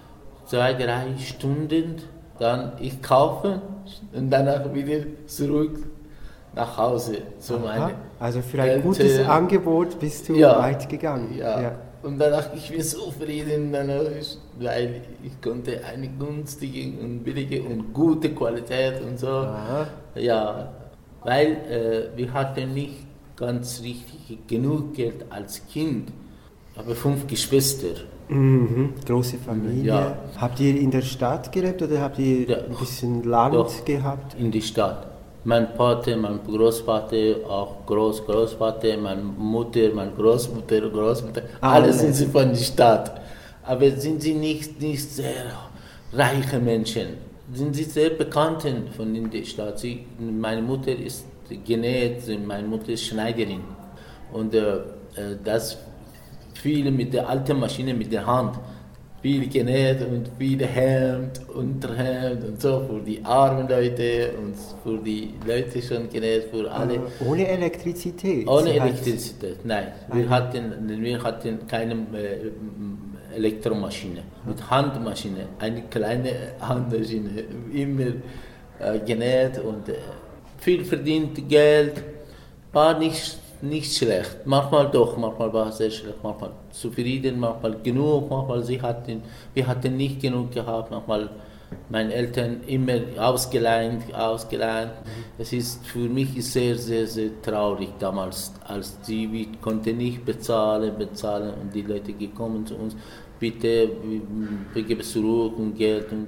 zwei, drei Stunden, dann ich kaufe und danach wieder zurück nach Hause. So meine also für ein Geld, gutes äh, Angebot bist du ja, weit gegangen. Ja. Ja. Und danach ich bin zufrieden, danach, weil ich konnte eine günstige und billige und gute Qualität und so. Aha. Ja, weil äh, wir hatten nicht ganz richtig genug Geld als Kind. Ich habe fünf Geschwister. Mhm, große Familie. Ja. Habt ihr in der Stadt gelebt oder habt ihr ja, ein bisschen Land doch, gehabt? In der Stadt. Mein Vater, mein Großvater, auch Groß, Großvater, meine Mutter, meine Großmutter, Großmutter, alle sind sie von der Stadt. Aber sind sie nicht, nicht sehr reiche Menschen. Sind sie sehr bekannt von der Stadt. Sie, meine Mutter ist genäht, meine Mutter ist Schneiderin. Und äh, das viel mit der alten Maschine, mit der Hand. Viel genäht und viel Hemd, Unterhemd und so für die armen Leute und für die Leute schon genäht, für alle. Ohne Elektrizität? Ohne Sie Elektrizität, nein. Wir hatten, wir hatten keine äh, Elektromaschine, mit Handmaschine, eine kleine Handmaschine, immer äh, genäht und äh, viel verdient Geld, war nicht Nicht schlecht, manchmal doch, manchmal war es sehr schlecht, manchmal zufrieden, manchmal genug, manchmal sie hatten, wir hatten nicht genug gehabt, manchmal meine Eltern immer ausgeleiht, ausgeleiht. Es ist für mich sehr, sehr, sehr traurig damals, als die wir konnten nicht bezahlen, bezahlen und die Leute gekommen zu uns, bitte, wir geben zurück und Geld und.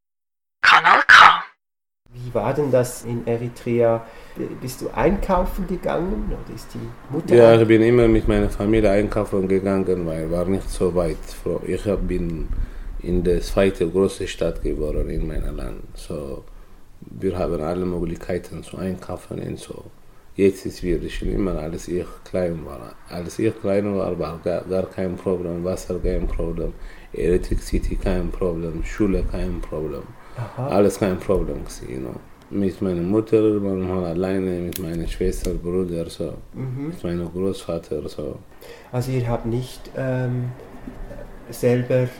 Kanal K. Wie war denn das in Eritrea? Bist du einkaufen gegangen oder ist die Mutter? Ja, ich bin immer mit meiner Familie einkaufen gegangen, weil war nicht so weit. Ich bin in der zweiten großen Stadt geboren in meinem Land. So, wir haben alle Möglichkeiten zu einkaufen und so. Jetzt ist es schlimmer, als ich klein war. Als ich klein war, war gar, gar kein Problem, Wasser kein Problem, Elektrizität kein Problem, Schule kein Problem. Aha. Alles kein Problem, you know. Mit meiner Mutter, manchmal alleine, mit meiner Schwester, Bruder, so. Mhm. Mit meinem Großvater, so. Also ihr habt nicht ähm, selber äh,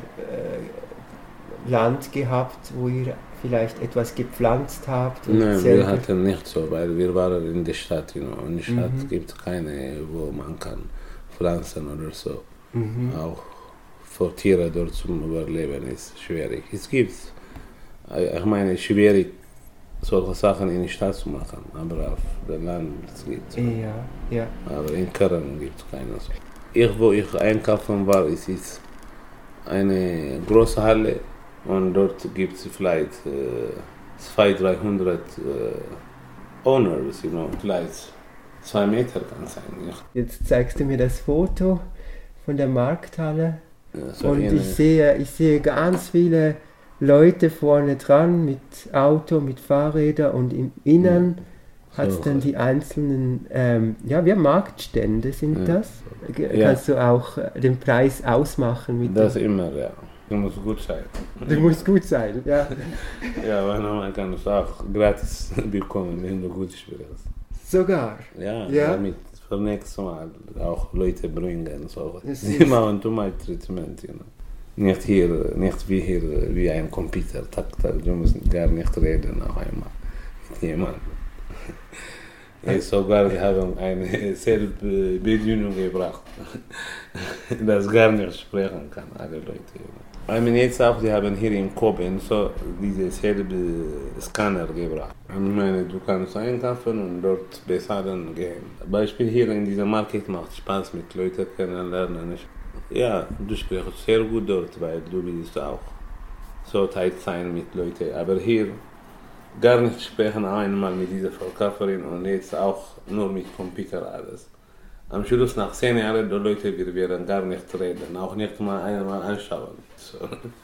Land gehabt, wo ihr vielleicht etwas gepflanzt habt? Und Nein, selber... wir hatten nicht so, weil wir waren in der Stadt, you know. In der Stadt mhm. gibt es keine, wo man kann pflanzen oder so. Mhm. Auch für Tiere dort zum Überleben ist schwierig. Es gibt, ich meine, schwierig, solche Sachen in der Stadt zu machen, aber auf dem Land gibt es. Ja, ja. Aber in Kern gibt es keine. Ich, wo ich einkaufen war, es ist eine große Halle und dort gibt es vielleicht äh, zweihundert, dreihundert äh, Owners, you know, vielleicht zwei Meter kann es sein. Ja. Jetzt zeigst du mir das Foto von der Markthalle. Ja, so und ich sehe, ich sehe ganz viele Leute vorne dran mit Auto, mit Fahrrädern und im Innern hat es so dann die einzelnen, ähm, ja, wie Marktstände sind ja. das. G- ja. Kannst du auch den Preis ausmachen? Mit das dem? Immer, ja. Du musst gut sein. Du musst gut sein, ja. Ja, weil man kann es auch gratis bekommen, wenn du gut spielst. Sogar? Ja, ja. damit für nächstes Mal auch Leute bringen. So. Sie machen too much treatment, you know. Nicht hier, nicht wie hier, wie ein Computer, tak, tak, du musst gar nicht reden auf einmal mit jemandem. Ja, sogar wir haben eine Selbstbedienung gebracht, das gar nicht sprechen kann, alle Leute. Ich meine, jetzt auch, die haben hier in Koben so diese Selbstscanner gebracht. Ich meine, du kannst einkaufen und dort bezahlen gehen. Beispiel hier in diesem Markt macht Spaß mit Leuten kennenlernen. Ja, du sprichst sehr gut dort, weil du willst auch so tight sein mit Leuten. Aber hier gar nicht sprechen einmal mit dieser Verkäuferin und jetzt auch nur mit Computer alles. Am Schluss nach zehn Jahren die Leute, wir werden gar nicht reden, auch nicht mal einmal anschauen. So.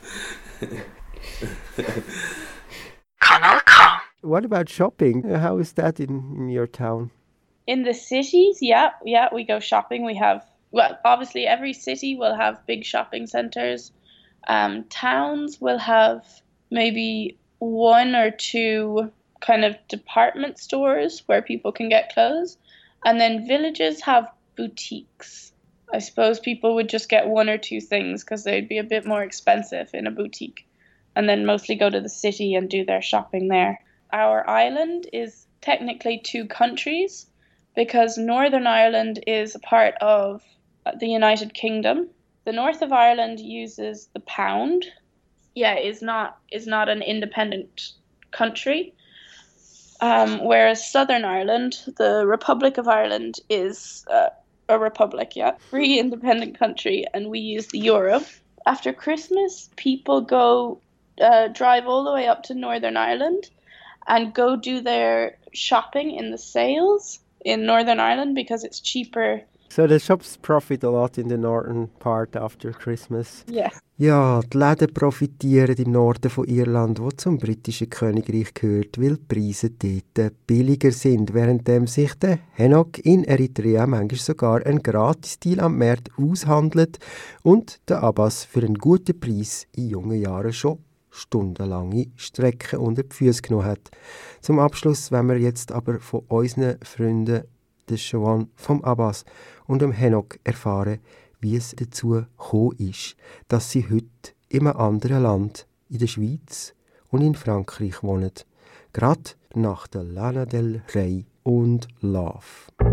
Kanal K. What about shopping? How is that in, in your town? In the cities, yeah, yeah, we go shopping. We have, well, obviously every city will have big shopping centers. Um, towns will have maybe one or two kind of department stores where people can get clothes. And then villages have boutiques. I suppose people would just get one or two things because they'd be a bit more expensive in a boutique. And then mostly go to the city and do their shopping there. Our island is technically two countries because Northern Ireland is a part of the United Kingdom. The north of Ireland uses the pound. Yeah, is not is not an independent country. Um, whereas Southern Ireland, the Republic of Ireland, is uh, a republic, yeah, free independent country, and we use the euro. After Christmas, people go uh, drive all the way up to Northern Ireland and go do their shopping in the sales in Northern Ireland because it's cheaper. So the shops profit a lot in the northern part after Christmas. Yes. Ja, die Läden profitieren im Norden von Irland, wo zum britischen Königreich gehört, weil die Preise dort billiger sind, währenddem sich der Henok in Eritrea manchmal sogar einen Gratis-Deal am Markt aushandelt und der Abbas für einen guten Preis in jungen Jahren schon stundenlange Strecken unter die Füße genommen hat. Zum Abschluss wollen wir jetzt aber von unseren Freunden, der Siobhan vom Abbas und dem Henok, erfahren, wie es dazu gekommen ist, dass sie heute in einem anderen Land, in der Schweiz und in Frankreich wohnen. Gerade nach der Lana Del Rey und Love.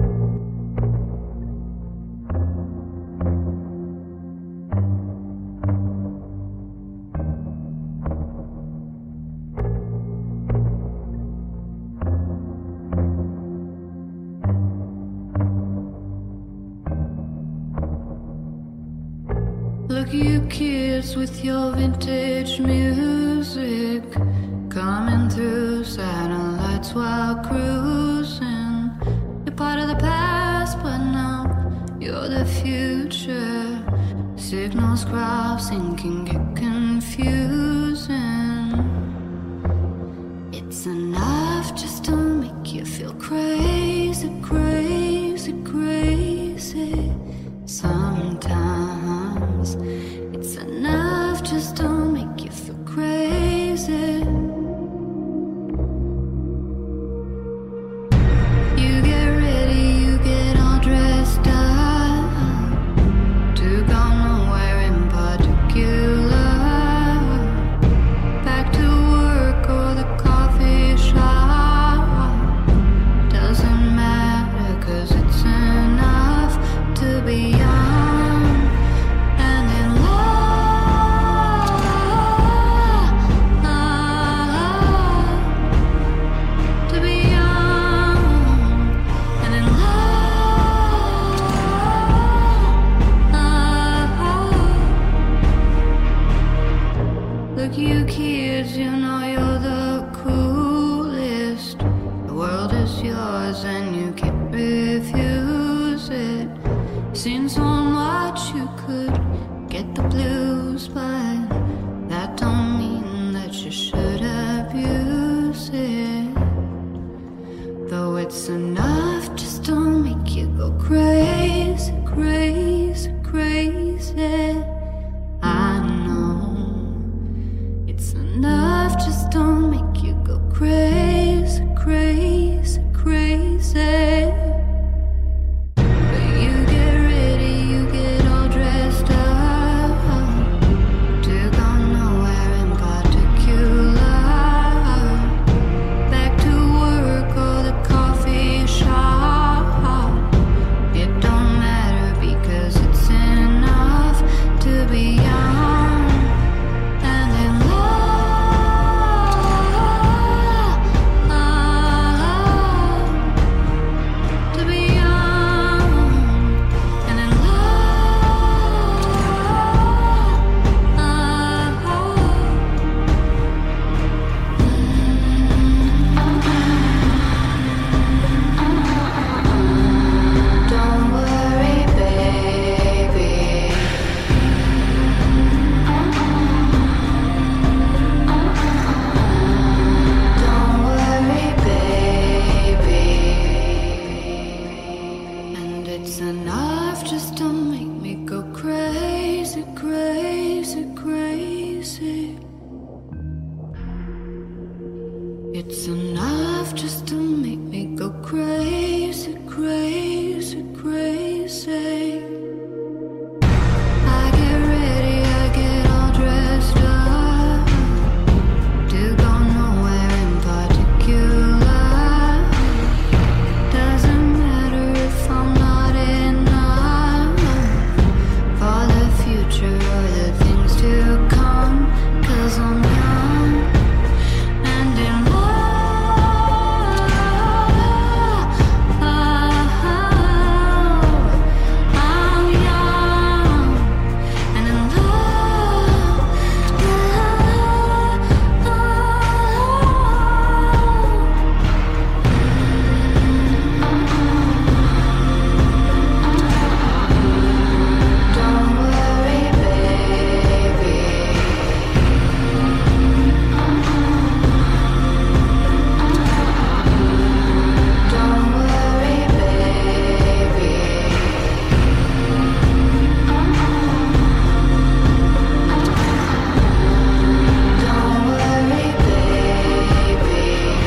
Look, you kids with your vintage music coming through satellites while cruising. You're part of the past, but now you're the future. Signals crossing can get confusing. It's enough just to make you feel crazy, crazy, crazy. Sometimes it's enough just to make you feel crazy. You get ready, you get all dressed up to go nowhere in particular. Back to work or the coffee shop. Doesn't matter 'cause it's enough. enough just to make me go crazy, crazy, crazy. I get ready, I get all dressed up to go nowhere in particular. Doesn't matter if I'm not enough for the future or the things to come, 'cause I'm young and in love. I'm young and in love. Don't worry, baby. Don't worry, baby. Don't worry, baby.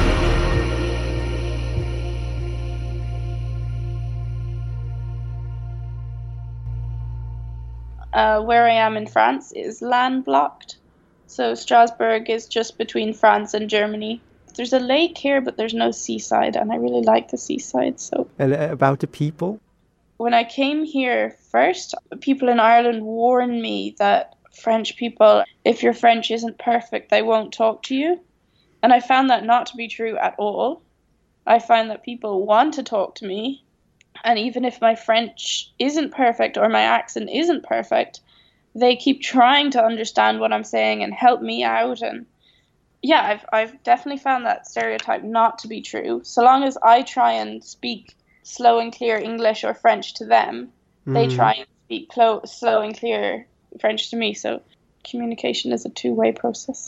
Uh, where I am in France is landlocked. So Strasbourg is just between France and Germany. There's a lake here, but there's no seaside, and I really like the seaside. So And uh, about the people? when I came here first, people in Ireland warned me that French people, if your French isn't perfect, they won't talk to you. And I found that not to be true at all. I find that people want to talk to me. And even if my French isn't perfect or my accent isn't perfect, they keep trying to understand what I'm saying and help me out. And yeah, I've I've definitely found that stereotype not to be true. So long as I try and speak slow and clear English or French to them, they Mm. try and speak clo- slow and clear French to me. So communication is a two-way process.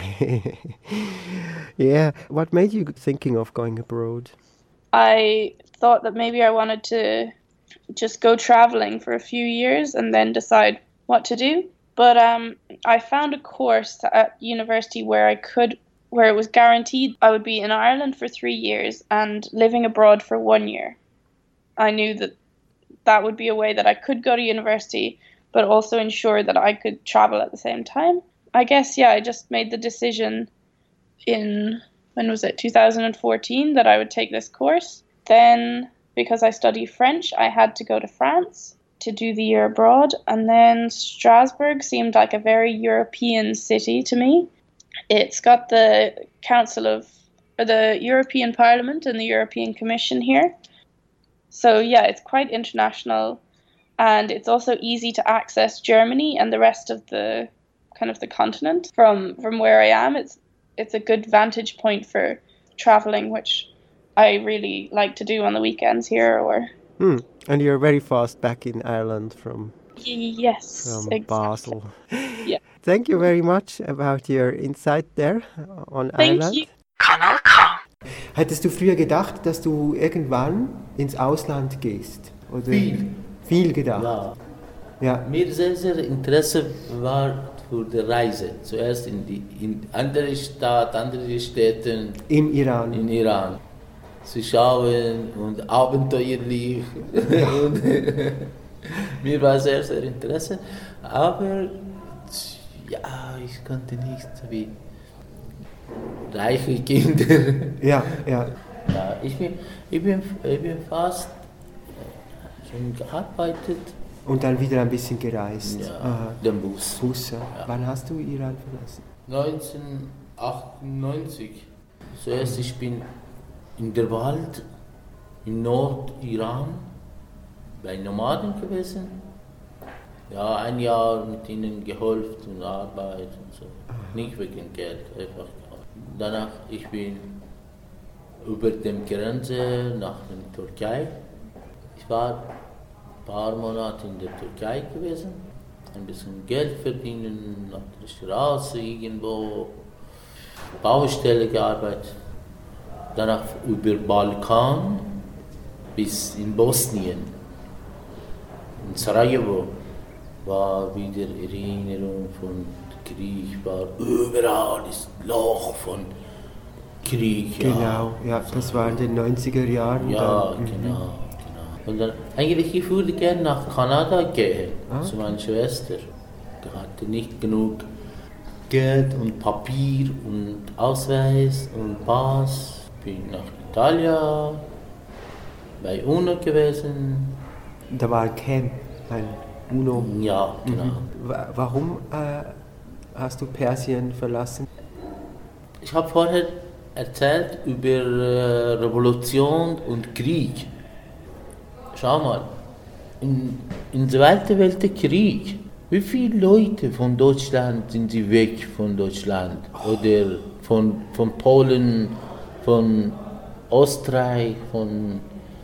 Yeah. What made you thinking of going abroad? I thought that maybe I wanted to just go traveling for a few years and then decide what to do. But um, I found a course at university where I could, where it was guaranteed I would be in Ireland for three years and living abroad for one year. I knew that that would be a way that I could go to university, but also ensure that I could travel at the same time. I guess, yeah, I just made the decision in, when was it, two thousand fourteen, that I would take this course. Then, because I study French, I had to go to France to do the year abroad. And then Strasbourg seemed like a very European city to me. It's got the Council of, or the European Parliament and the European Commission here. So yeah, it's quite international. And it's also easy to access Germany and the rest of the kind of the continent from, from where I am. It's it's a good vantage point for traveling, which I really like to do on the weekends here. Or Hmm. And you're very fast back in Ireland from yes, from exactly. Basel. Yeah. Thank you very much about your insight there on Thank Ireland. you. Kanal K. Hättest du früher gedacht, dass du irgendwann ins Ausland gehst? Oder Viel. Viel gedacht? Ja. Ja. Mir sehr, sehr Interesse war für die Reise. Zuerst in die in andere Stadt, andere Städte Im Iran. in Iran. Zu schauen und abenteuerlich. Und mir war sehr, sehr Interesse. Aber ja, ich konnte nicht wie reiche Kinder. Ja, ja. Ja, ich bin, ich bin, ich bin fast schon gearbeitet. Und dann wieder ein bisschen gereist. Ja, Aha. den Bus. Bus, ja. Ja. Wann hast du Iran verlassen? neunzehnhundertachtundneunzig. Zuerst ich bin in der Wald im Nordiran bei Nomaden gewesen. Ja, ein Jahr mit ihnen geholfen und Arbeit und so. Nicht wegen Geld, einfach. Danach ich bin über die Grenze nach der Türkei. Ich war ein paar Monate in der Türkei gewesen, ein bisschen Geld verdienen, auf der Straße irgendwo, Baustelle gearbeitet. Danach über Balkan bis in Bosnien, in Sarajevo, war wieder Erinnerung von Krieg, war überall das Loch von Krieg. Genau, ja, ja, das war in den neunziger Jahren. Ja, dann. genau, genau. Und dann, eigentlich, ich würde gerne nach Kanada gehen, ah. zu meiner Schwester. Die hatte nicht genug Geld und Papier und Ausweis und Pass. Bin nach Italien, bei UNO gewesen. Da war ein Camp, ein UNO. Ja, genau. Mhm. Warum äh, hast du Persien verlassen? Ich habe vorher erzählt über äh, Revolution und Krieg. Schau mal, im, im Zweiten Weltkrieg, wie viele Leute von Deutschland sind sie weg von Deutschland? Oder von, von Polen, von Österreich, von...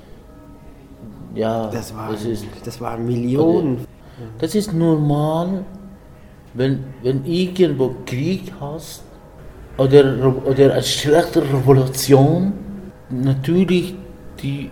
Ja, das waren, das ist, das waren Millionen. Oder, das ist normal, wenn, wenn irgendwo Krieg hast oder, oder eine schlechte Revolution, natürlich die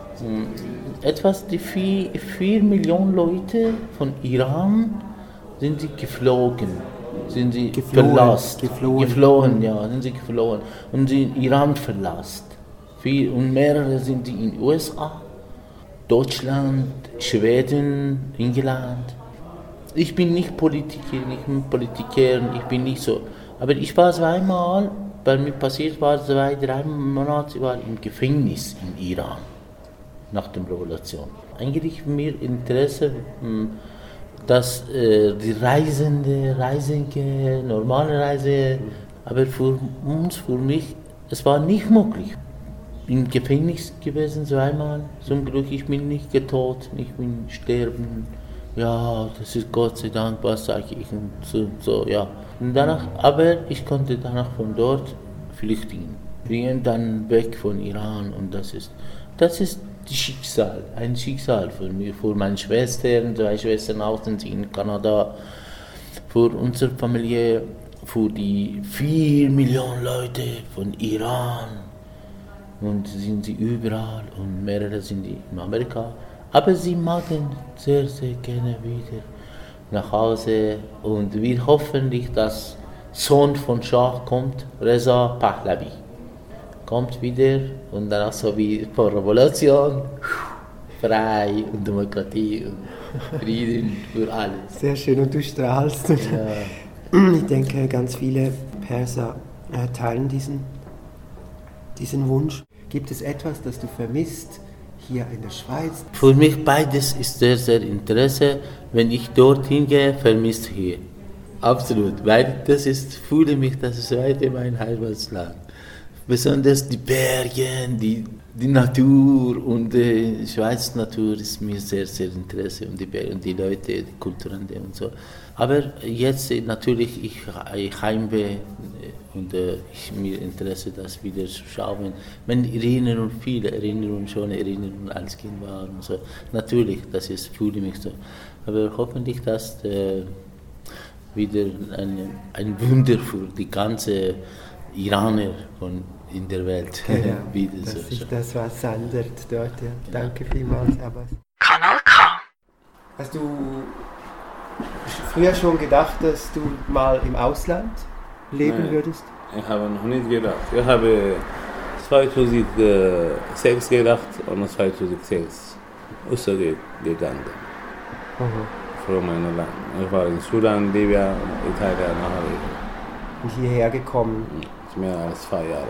etwas die vier, vier Millionen Leute von Iran sind sie geflogen, sind sie geflohen, verlassen, geflohen, geflohen, ja, sind sie geflohen und sie in Iran verlassen. Viel, und mehrere sind sie in den U S A, Deutschland, Schweden, England. Ich bin nicht Politiker, nicht Politiker, ich bin nicht so. Aber ich war zweimal, bei mir passiert war zwei, drei Monate, ich war im Gefängnis in Iran. Nach der Revolution. Eigentlich mir Interesse, dass äh, die Reisende, Reisende, normale Reise, aber für uns, für mich, es war nicht möglich. Im Gefängnis gewesen zweimal, zum Glück, ich bin nicht getötet, ich bin sterben. Ja, das ist Gott sei Dank, was sage ich und so, so, ja. Und danach, aber ich konnte danach von dort flüchten, fliehen dann weg von Iran und das ist, das ist das Schicksal, ein Schicksal für mich, für meine Schwestern, zwei Schwestern auch sind in Kanada, für unsere Familie, für die vier Millionen Leute von Iran und sind sie überall und mehrere sind in Amerika, aber sie machen sehr, sehr gerne wieder nach Hause und wir hoffen, dass Sohn von Schah kommt, Reza Pahlavi. Kommt wieder und danach so wie vor Revolution, frei und Demokratie und Frieden für alles. Sehr schön und du strahlst. Ja. Ich denke, ganz viele Perser äh, teilen diesen, diesen Wunsch. Gibt es etwas, das du vermisst hier in der Schweiz? Für mich beides ist sehr, sehr Interesse. Wenn ich dorthin gehe, vermisse ich hier. Absolut, weil das ist, fühle mich, das ist heute mein Heimatland. Besonders die Berge, die, die Natur und die Schweizer Natur ist mir sehr, sehr Interesse und die Berge und die Leute, die Kulturen und so. Aber jetzt natürlich, ich, ich Heimweh und äh, ich mir Interesse, das wieder zu schauen. Man erinnert und viele erinnern schon, erinnern als Kind war und so. Natürlich, das ist, fühle mich so. Aber hoffentlich, dass äh, wieder ein, ein Wunder für die ganze Iraner von in der Welt. Genau, wieder dass so sich das was ändert dort. Ja. Danke vielmals, Abbas. Kanal K. Hast du früher schon gedacht, dass du mal im Ausland leben Nein, würdest? Ich habe noch nicht gedacht. Ich habe zweitausendsechs gedacht und zweitausendsechs ausgegangen. Mhm. Von meinem Land. Ich war in Sudan, Libyen, Italien, nachher. Und hierher gekommen? Mehr als zwei Jahre.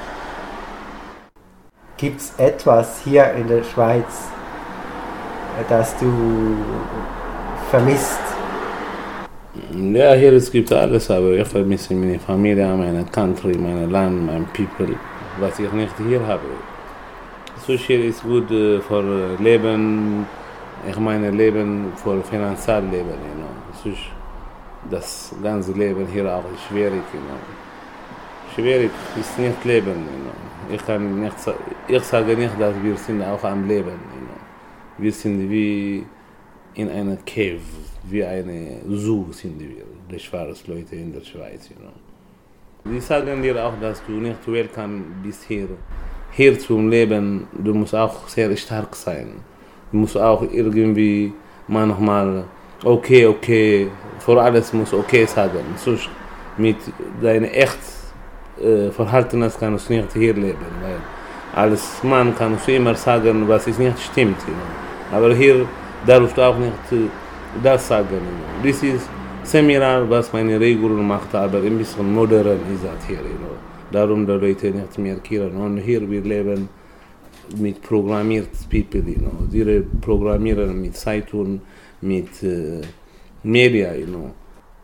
Gibt es etwas hier in der Schweiz, das du vermisst? Ja, hier es gibt alles, aber ich vermisse meine Familie, meine Country, mein Land, mein People, was ich nicht hier habe. So hier ist gut äh, für Leben, ich meine Leben für finanziell Leben, you know. So, das ganze Leben hier auch ist schwierig, you know. Schwierig ist nicht Leben, you know. Ich kann nicht, ich sage nicht, dass wir sind auch am Leben, you know. Wir sind wie in einer Cave, wie eine Zoo sind wir, die schwarzen Leute in der Schweiz, you know. Die sagen dir auch, dass du nicht welcome bist hier. Hier zum Leben, du musst auch sehr stark sein. Du musst auch irgendwie manchmal okay, okay, für alles muss okay sagen. Sonst mit deiner echt äh, Verhaltenes kannst du nicht hier leben, weil als Mann kannst du immer sagen, was ist nicht stimmt, you know. Aber hier darfst du auch nicht äh, das sagen. You know. Das ist similar, was meine Regeln macht, aber ein bisschen modern ist das hier. You know. Darum die Leute nicht mehr kehren. Und hier wir leben mit programmierten People, you know. Die programmieren mit Zeitung, mit äh, Media, you know.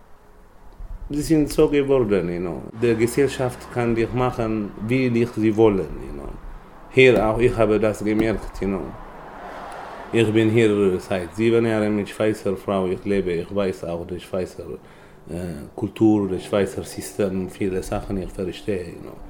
Die sind so geworden, you know. Die Gesellschaft kann dich machen, wie dich sie wollen, you know. Hier auch, ich habe das gemerkt, you know. Ich bin hier seit sieben Jahren mit Schweizer Frau, ich lebe, ich weiß auch die Schweizer äh, Kultur, das Schweizer System, viele Sachen ich verstehe, you know.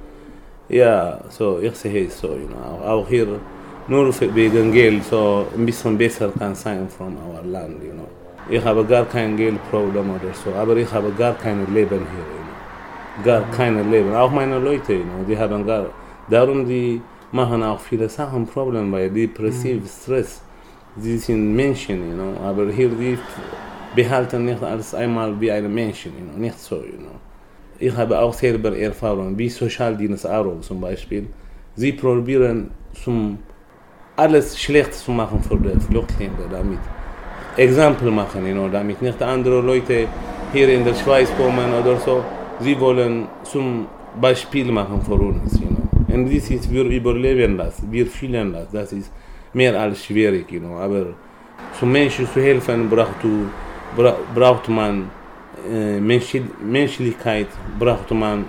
Ja, so, ich sehe es so, you know. Auch hier, nur wegen Geld, so ein bisschen besser kann sein von our land, you know. Ich habe gar kein Geldproblem oder so, aber ich habe gar kein Leben hier, you know. Gar kein Leben, auch meine Leute, you know, die haben gar, darum die machen auch viele Sachen Probleme, weil depressiv, Stress, sie sind Menschen, you know, aber hier die behalten nicht als einmal wie ein Menschen, you know, nicht so, you know. Ich habe auch selber Erfahrung, wie Sozialdienst Aro zum Beispiel, sie probieren zum alles schlecht zu machen für die Flüchtlinge, damit Exempel machen, you know, damit nicht andere Leute hier in der Schweiz kommen oder so, sie wollen zum Beispiel machen für uns, you know. Und das ist, wir überleben das, wir fühlen das, das ist mehr als schwierig, you know. Aber zum Menschen zu helfen, braucht, du, bra braucht man äh, Mensch Menschlichkeit, braucht man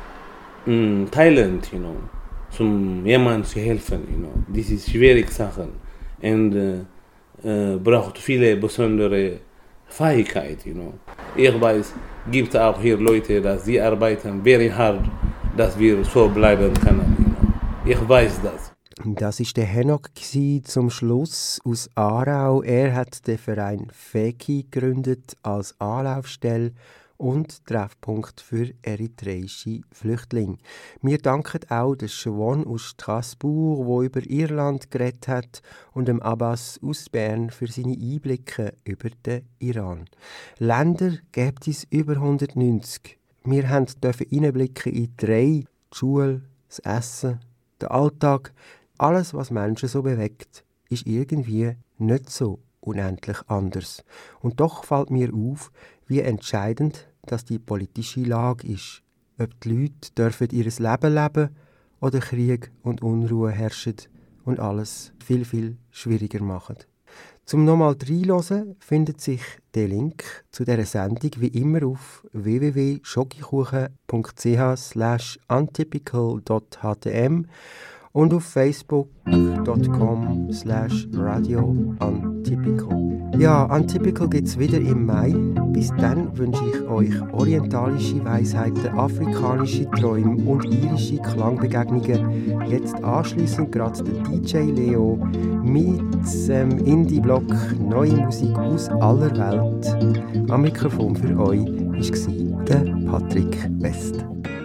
äh, Talent, you know, zum jemandem zu helfen, you know. Das ist schwierige Sachen und äh, äh, braucht viele besondere Fähigkeiten, you know. Ich weiß, gibt auch hier Leute, dass sie arbeiten very hard, dass wir so bleiben können, you know. Ich weiß das. Das war der Henok zum Schluss aus Aarau. Er hat den Verein Feki gegründet als Anlaufstelle und Treffpunkt für eritreische Flüchtlinge. Wir danken auch der Schwan aus Strasbourg, der über Irland geredet hat, und dem Abbas aus Bern für seine Einblicke über den Iran. Länder gibt es über hundertneunzig. Wir dürfen Einblicke in drei: die Schule, das Essen, den Alltag. Alles, was Menschen so bewegt, ist irgendwie nicht so unendlich anders. Und doch fällt mir auf, wie entscheidend dass die politische Lage ist. Ob die Leute dürfen ihr Leben leben oder Krieg und Unruhe herrschen und alles viel, viel schwieriger machen. Zum nochmal reinhören findet sich der Link zu dieser Sendung wie immer auf w w w punkt schokikuchen punkt c h slash untypical punkt h t m und auf facebook punkt com slash radio untypical. Ja, Untypical gibt es wieder im Mai. Bis dann wünsche ich euch orientalische Weisheiten, afrikanische Träume und irische Klangbegegnungen. Jetzt anschliessend gerade der D J Leo mit dem Indie-Block Neue Musik aus aller Welt. Am Mikrofon für euch war der Patrick West.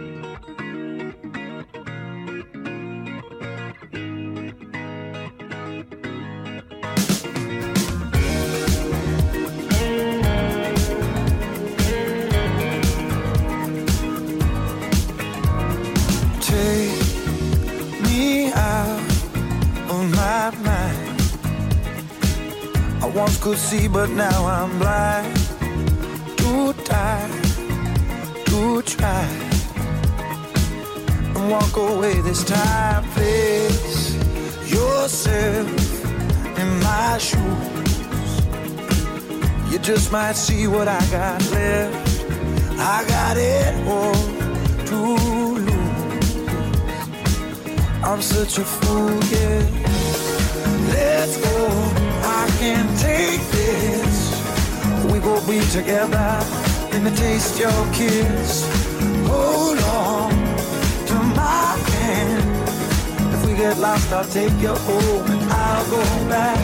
Could see, but now I'm blind. Too tired to try and walk away this time. Place yourself in my shoes. You just might see what I got left. I got it all to lose. I'm such a fool, yeah. Let's go. I can't take this. We will be together. Let me taste your kiss. Hold on to my hand. If we get lost, I'll take you home and I'll go back,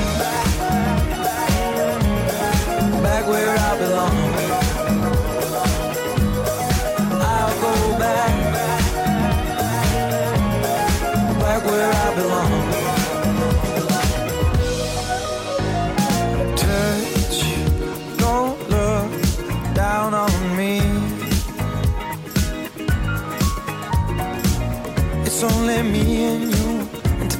back where I belong. I'll go back, back where I belong. Down on me.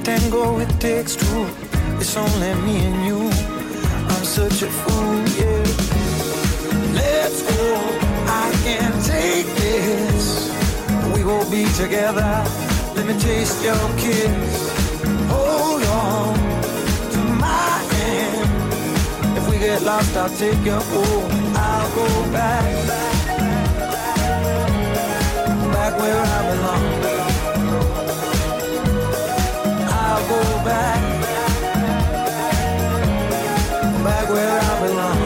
tango it takes two. It's only me and you. I'm such a fool, yeah. Let's go, I can't take this. We gon' be together. Let me taste your kiss. Hold on to my hand. If we get lost, I'll take you home. I'll go back, back where I belong. I'll go back, back where I belong.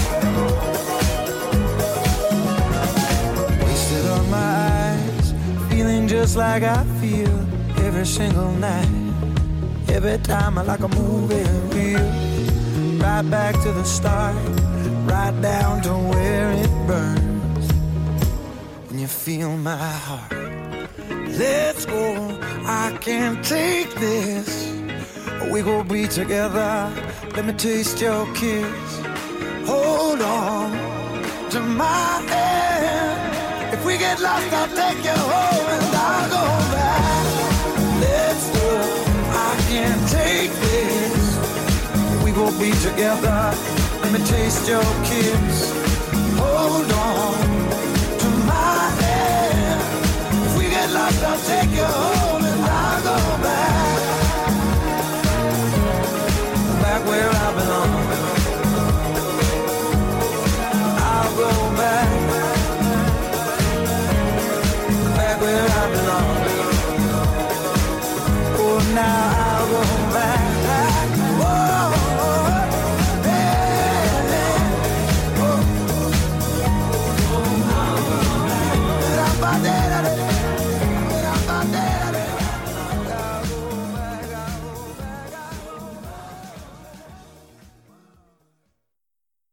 Wasted on my eyes, feeling just like I feel every single night. Every time I like a movie reel. Right back to the start, right down to where it burns. When you feel my heart. Let's go, I can't take this. We gon' be together. Let me taste your kiss. Hold on to my hand. If we get lost, I'll take you home and I'll go back. Let's go, I can't take this. We gon' be together. Let me taste your kiss. Hold on to my hand. If we get lost, I'll take you home.